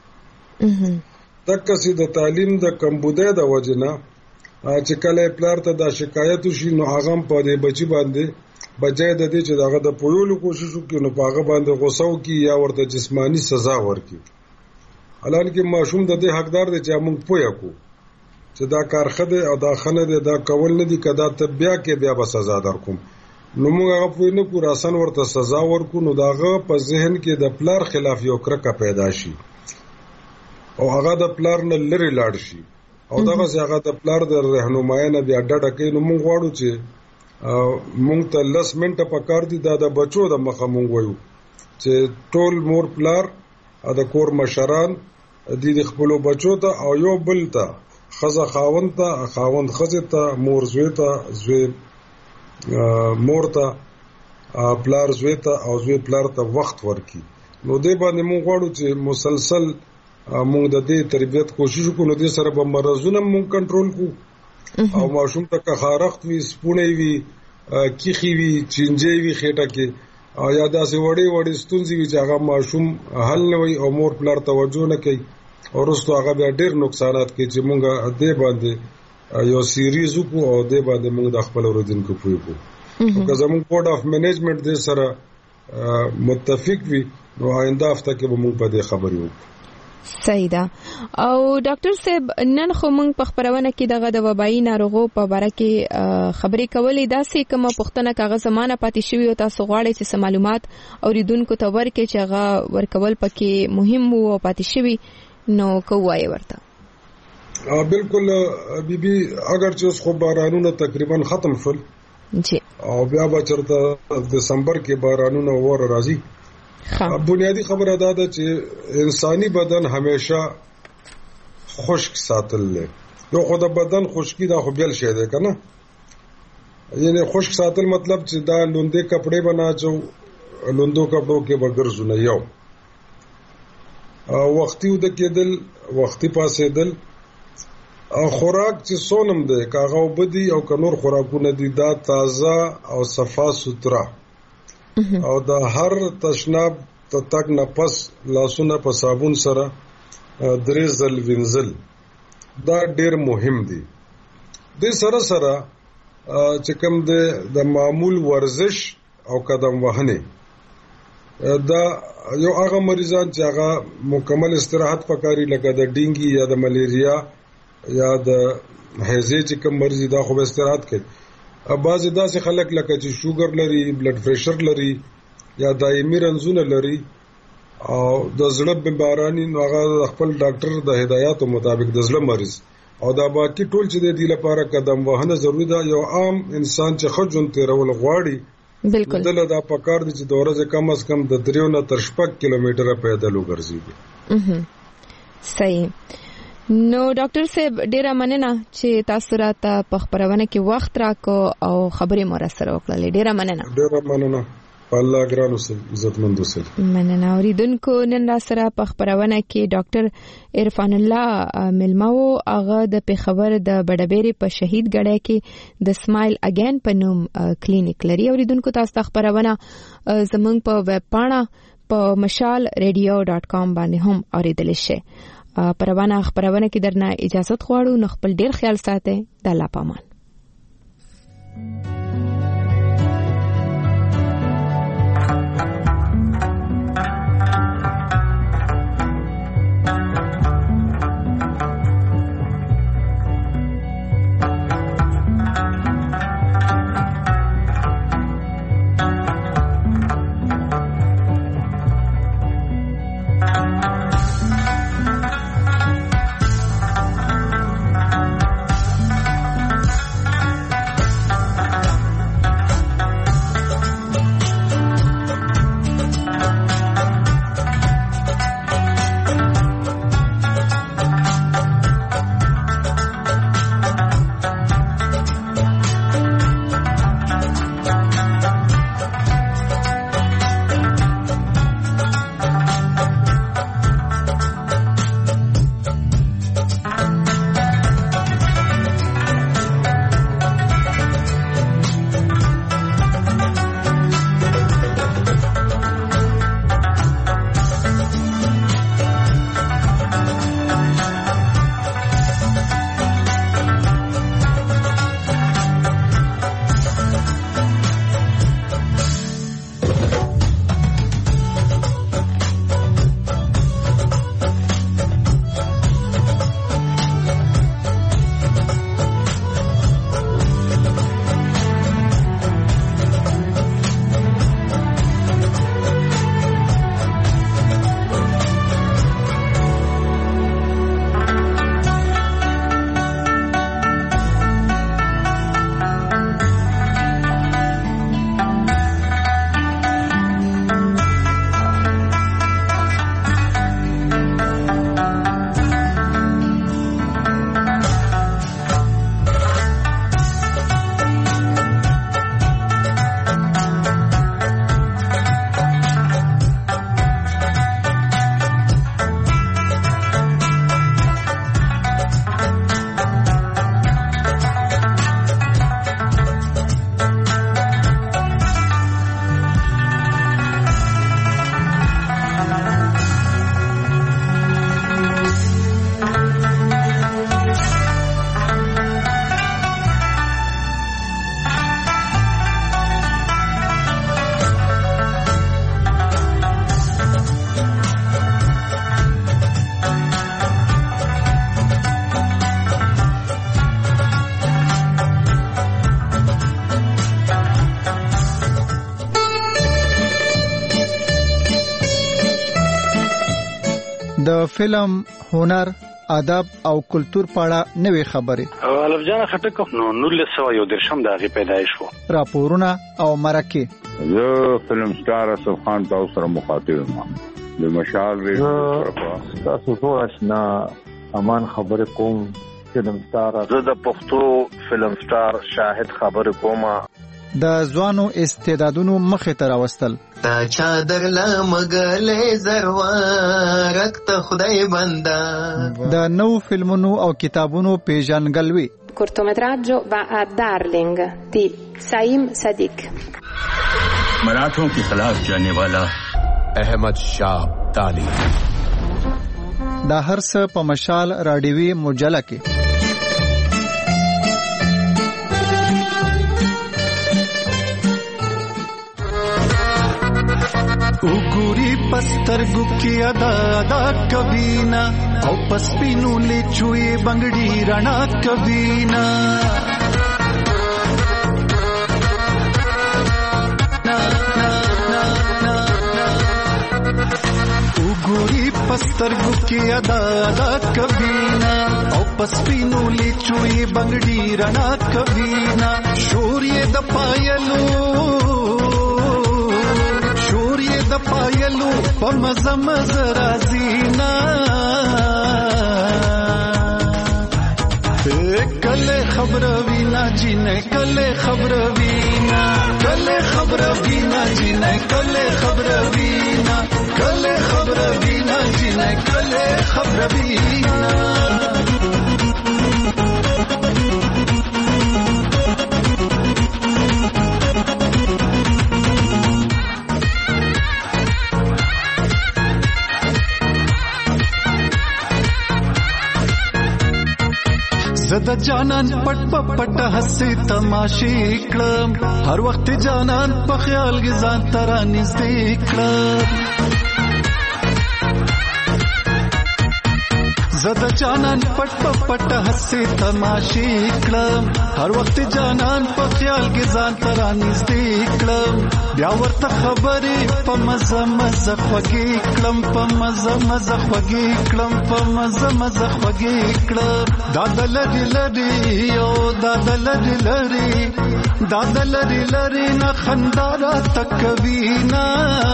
تک چې د تعلیم د کمبودې د وجنه چې کله پلار ته دا شکایت شي نو هغه په دې بچی باندې بجای د دې چې داغه د پویولو کوشش وکړي نو هغه باندې غوسه وکړي یا ورته جسمانی سزا ورکړي الان کې ماشوم د دې حقدار دی چې موږ پوهه کو چې دا کار خده او دا خنه دی دا کول نه دي کدا ته بیا کې بیا به سزا درکوم نو موږ هغه پوه نه کو راسن ورته سزا ورکو نو داغه په ذهن کې د پلار خلاف یو کرکه پیدا شي او هغه د پلار نه لری لاړ شي او دغه هغه د پلار د رهنمایي نه بیا ډډه کوي نو موږ غواړو چې موږ ته 10 منټه پکار دي دا د بچو د مخه موږ وایو چې ټول مور پلار د کور مشران د خپل بچو ته او یو بل ته خزه خاوند ته خاوند خزه ته مور زوی ته زوی مور ته پلار زوی ته او زوی پلار ته وخت ورکي نو دې باندې موږ غواړو چې مسلسل موږ د دې تربيت کوشش وکړو نو دې سره به مرزونه موږ کنټرول کو او ماشوم ته که خارخت وي سپونه وي کیخي وي چنجي وي خېټه کې او یا داسې وړي وړي ستونزې وي چې هغه ماشوم حل نه وي او مور پلار توجه نه کوي او وروسته هغه بیا ډېر نقصانات کوي چې موږ دې باندې یو سیریز وکړو او دې باندې موږ د خپل اوریدونکو پوي کو که زموږ بورډ اف منیجمنت دې سره متفق وي نو آینده هفته کې به موږ په دې خبرې وکړو صحیح ده او ډاکټر صاحب نن خو موږ په خبرونه کې دغه د وبایي ناروغو په اړه کې خبرې کولې دا سې کومه پښتنه کاغذ زمانه پاتې شوی او تاسو غواړئ چې معلومات اوریدونکو ته ورکړي چې هغه ورکول پکې مهم وو او پاتې شوی نو کوی ورته بالکل بیبي اگر چې اوس خو بارانونه تقریبا ختم شول جی او بیا به چرته دسمبر کې بارانونه ور راځي بنیادی خبره دا ده چې انساني بدن همیشه خشک ساتل له یو خو د بدن خشکی دا خو بیل شي ده کنه یعنی خشک ساتل مطلب چې دا لوندې کپڑے بناچو لوندو کپڑو کې بغرزو نه یو وختي ود کېدل وختي پاسېدل خوراک چې سونم ده کاغه وبدي او کنور خوراکونه دي دا تازه او صفا سوترا او د هر تشناب ته تک نه پس لاسونه په صابون سره درې ځل وینځل دا ډېر مهم دي د سره سره چې کوم د معمول ورزش او قدم وهنه دا یو هغه مریضان چې هغه مکمل استراحت پکاري لکه د ډینګي یا د ملیریا یا د هیزه چې کوم مریض دا خو استراحت کوي بعضی داسې خلک لکه چې شوګر لري بلډ پریشر لري یا دایمي رنځونه لري او د زړه بیمارانی نو هغه خپل ډاکټر د هدایاتو مطابق د زړه مریض او دا باقي ټول چې د دې لپاره قدم وهنه ضروری ده یو عام انسان چې خجون تیرول غواړي بالکل دله دا پکار دي چې د ورځې کم از کم د 3 نه تر 6 کیلومتره پیدل وګرځي صحیح نو ډاکټر صاحب ډیره مننه چې تاسو راته په خبرونه کې وخت راکو او خبرې مو را سره وکړلې ډیره مننه الله ګران اوسئ عزتمند اوسئ. مننه. اوریدونکو نن را سره په خبرونه کې ډاکټر عرفان الله ملمو هغه د پیښور د بډبېری په شهید ګړی کې د سمایل اگین په نوم کلینیک لري. اوریدونکو تاسو خبرونه زمونږ په ویب پاڼه په mashalradio.com باندې هم اوریدل شي. پروانه خبرونه کې درنه اجازه غواړو. نو خپل ډیر خیال ساتئ. د الله پامان. د فلم، هنر، ادب او کلچر په اړه نوې خبرې. الف جان خټک نو 1913 د هغه پیدایش وو. راپورونه او مرکه. زه فلم سٹار اسف خان تاسو سره مخاطب یم. د مشال ریډیو تاسو ټول آشنا امان خبر کوم. فلم سٹار زه د پښتو فلم سٹار شاهد خبر کوم. د ځوانو استعدادونو مخه ته راوستل. تا چادر لمغلې زروارک ته خدای بندا. د نو فلمونو او کتابونو پیژنګلوي. cortometraggio va a Darling di Saim Sadiq. मराठों के खिलाफ जाने वाला احمد شاه ابدالي. دا هر څه په مشال رادیوي مجله کې. وګوري پسترګو کې ادا ادا کبینا او پسپینو لچوي بنگړي رڼا کبینا. وګوري پسترګو کې ادا ادا کبینا او پسپینو لچوي بنگړي رڼا کبینا. شوري د پایلو د پایلو په مزه مزه رازینا. کله خبر وینا جنې کله خبر وینا کله خبر وینا جنې کله خبر وینا کله خبر وینا جنې کله خبر وینا زدا جانان پټ پټ هسي تماشې کړم هر وخت جانان په خیال کې ځان تر نږدې کړم زدا جانان پټ پټ هسي تماشې کړم هر وخت جانان په خیال کې ځان تر نږدې کړم بیا ورته خبرې په مزه مزه خوږې کړم په مزه مزه خوږې کړم په مزه مزه خوږې کړم دادا لري لري او دادا لري لري دادا لري لري نه خندارا تکوینا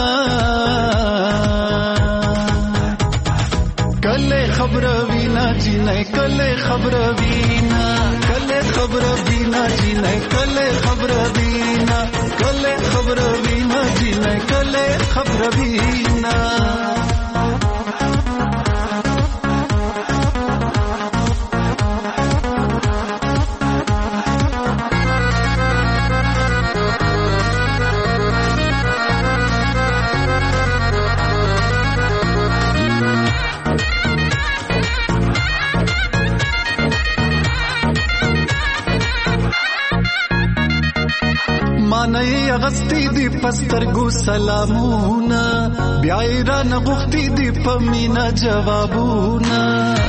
کله خبر وینا جنې کله خبر وینا کله خبر وینا جنې کله خبر وینا کله خبر وینا جنې کله خبر وینا مانای اغستی دی پسترګو سلامونه بیا ایران غوښتي دی پمینا جوابونه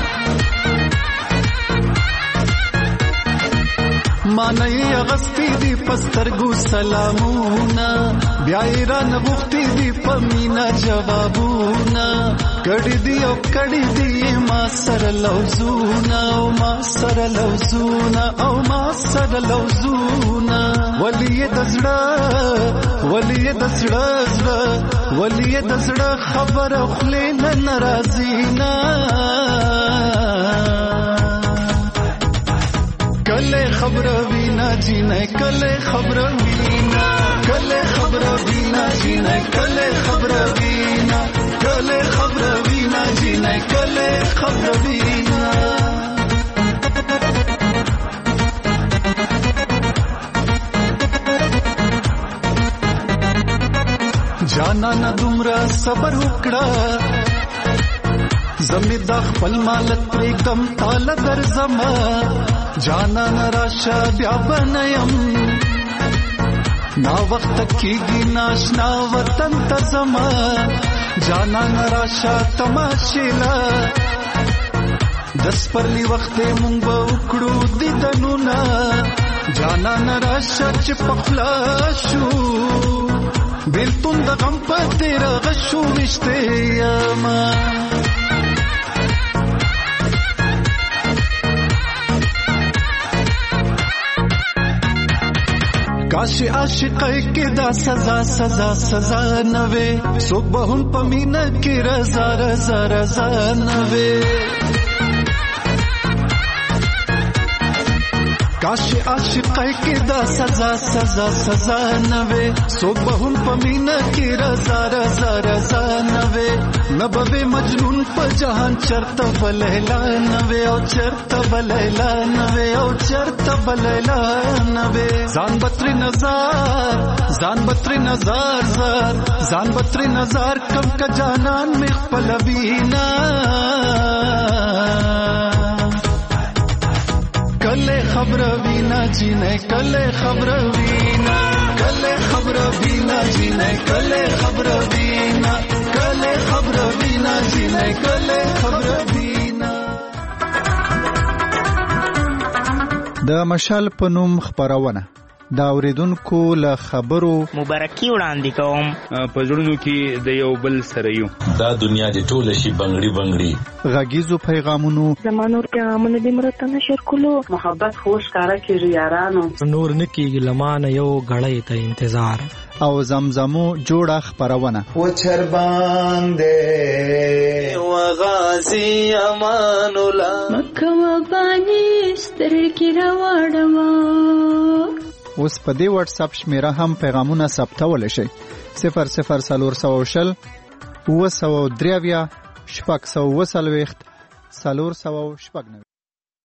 مانای اغستی دی پسترګو سلامونه بیا ایران غوښتي دی پمینا جوابونه کړي دی او کړي دی ما سره لوزونه او ما سره لوزونه او ما سره لوزونه ولی دزړه ولی دزړه خبر خلیل ناراضینا کله خبر وینا جنې کله خبر وینا کله خبر وینا جنې کله خبر وینا کله خبر وینا جنې کله خبر وینا جانا نه دومره صبر وکړه زمید خپل مالک پرېږدم تاله درځمه جانا نه راشه بیا بنیم نا وخت کېږي ناشنا وطن ته ځمه جانا نه راشه تماشې له د سپرلي وخت مونږ به وکړو دیدنونه جانا نه راشه چې پخلا شو بیلتون د غم په تیره غشو وشته یما کاش عاشقای کې دا سزا سزا سزا نه وي څوک به هم په مینه کې رضا رضا رضا نه وي کاش عاشقای کې دا سزا سزا سزا نه وي څوک به هم په مینه کې رضا رضا رضا نه وي نه به مجنون په جهان چرته بلیلا نه وي او چرته بلیلا نه وي او چرته بلیلا نه وي ځان بتري نظر ځان بتري نظر کم کا جانان می خپل وینا کله خبر وینا جنې کله خبر وینا کله خبر وینا جنې کله خبر وینا کله خبر وینا جنې کله خبر وینا د مشال په نوم خبرونه دا اوریدونکو له خبرو مبارکي وړاندې کوم په ژوندونو کې د یو بل سره یو دا دنیا د ټول شي بنگړي بنگړي غږیزو پیغامونو زمانور پیغامونه د مرته نشر کولو محبت خوش کارا کیږي یارانو نور نکیږي لمانه یو غړې ته انتظار او زمزمو جوړه خبرونه و چر باندې و غازی امان الله مکه و بانیست ترکی راوړم. اوس په دې واتس اپ شمیره هم پیغامونه ثبتول شي 00420 903 440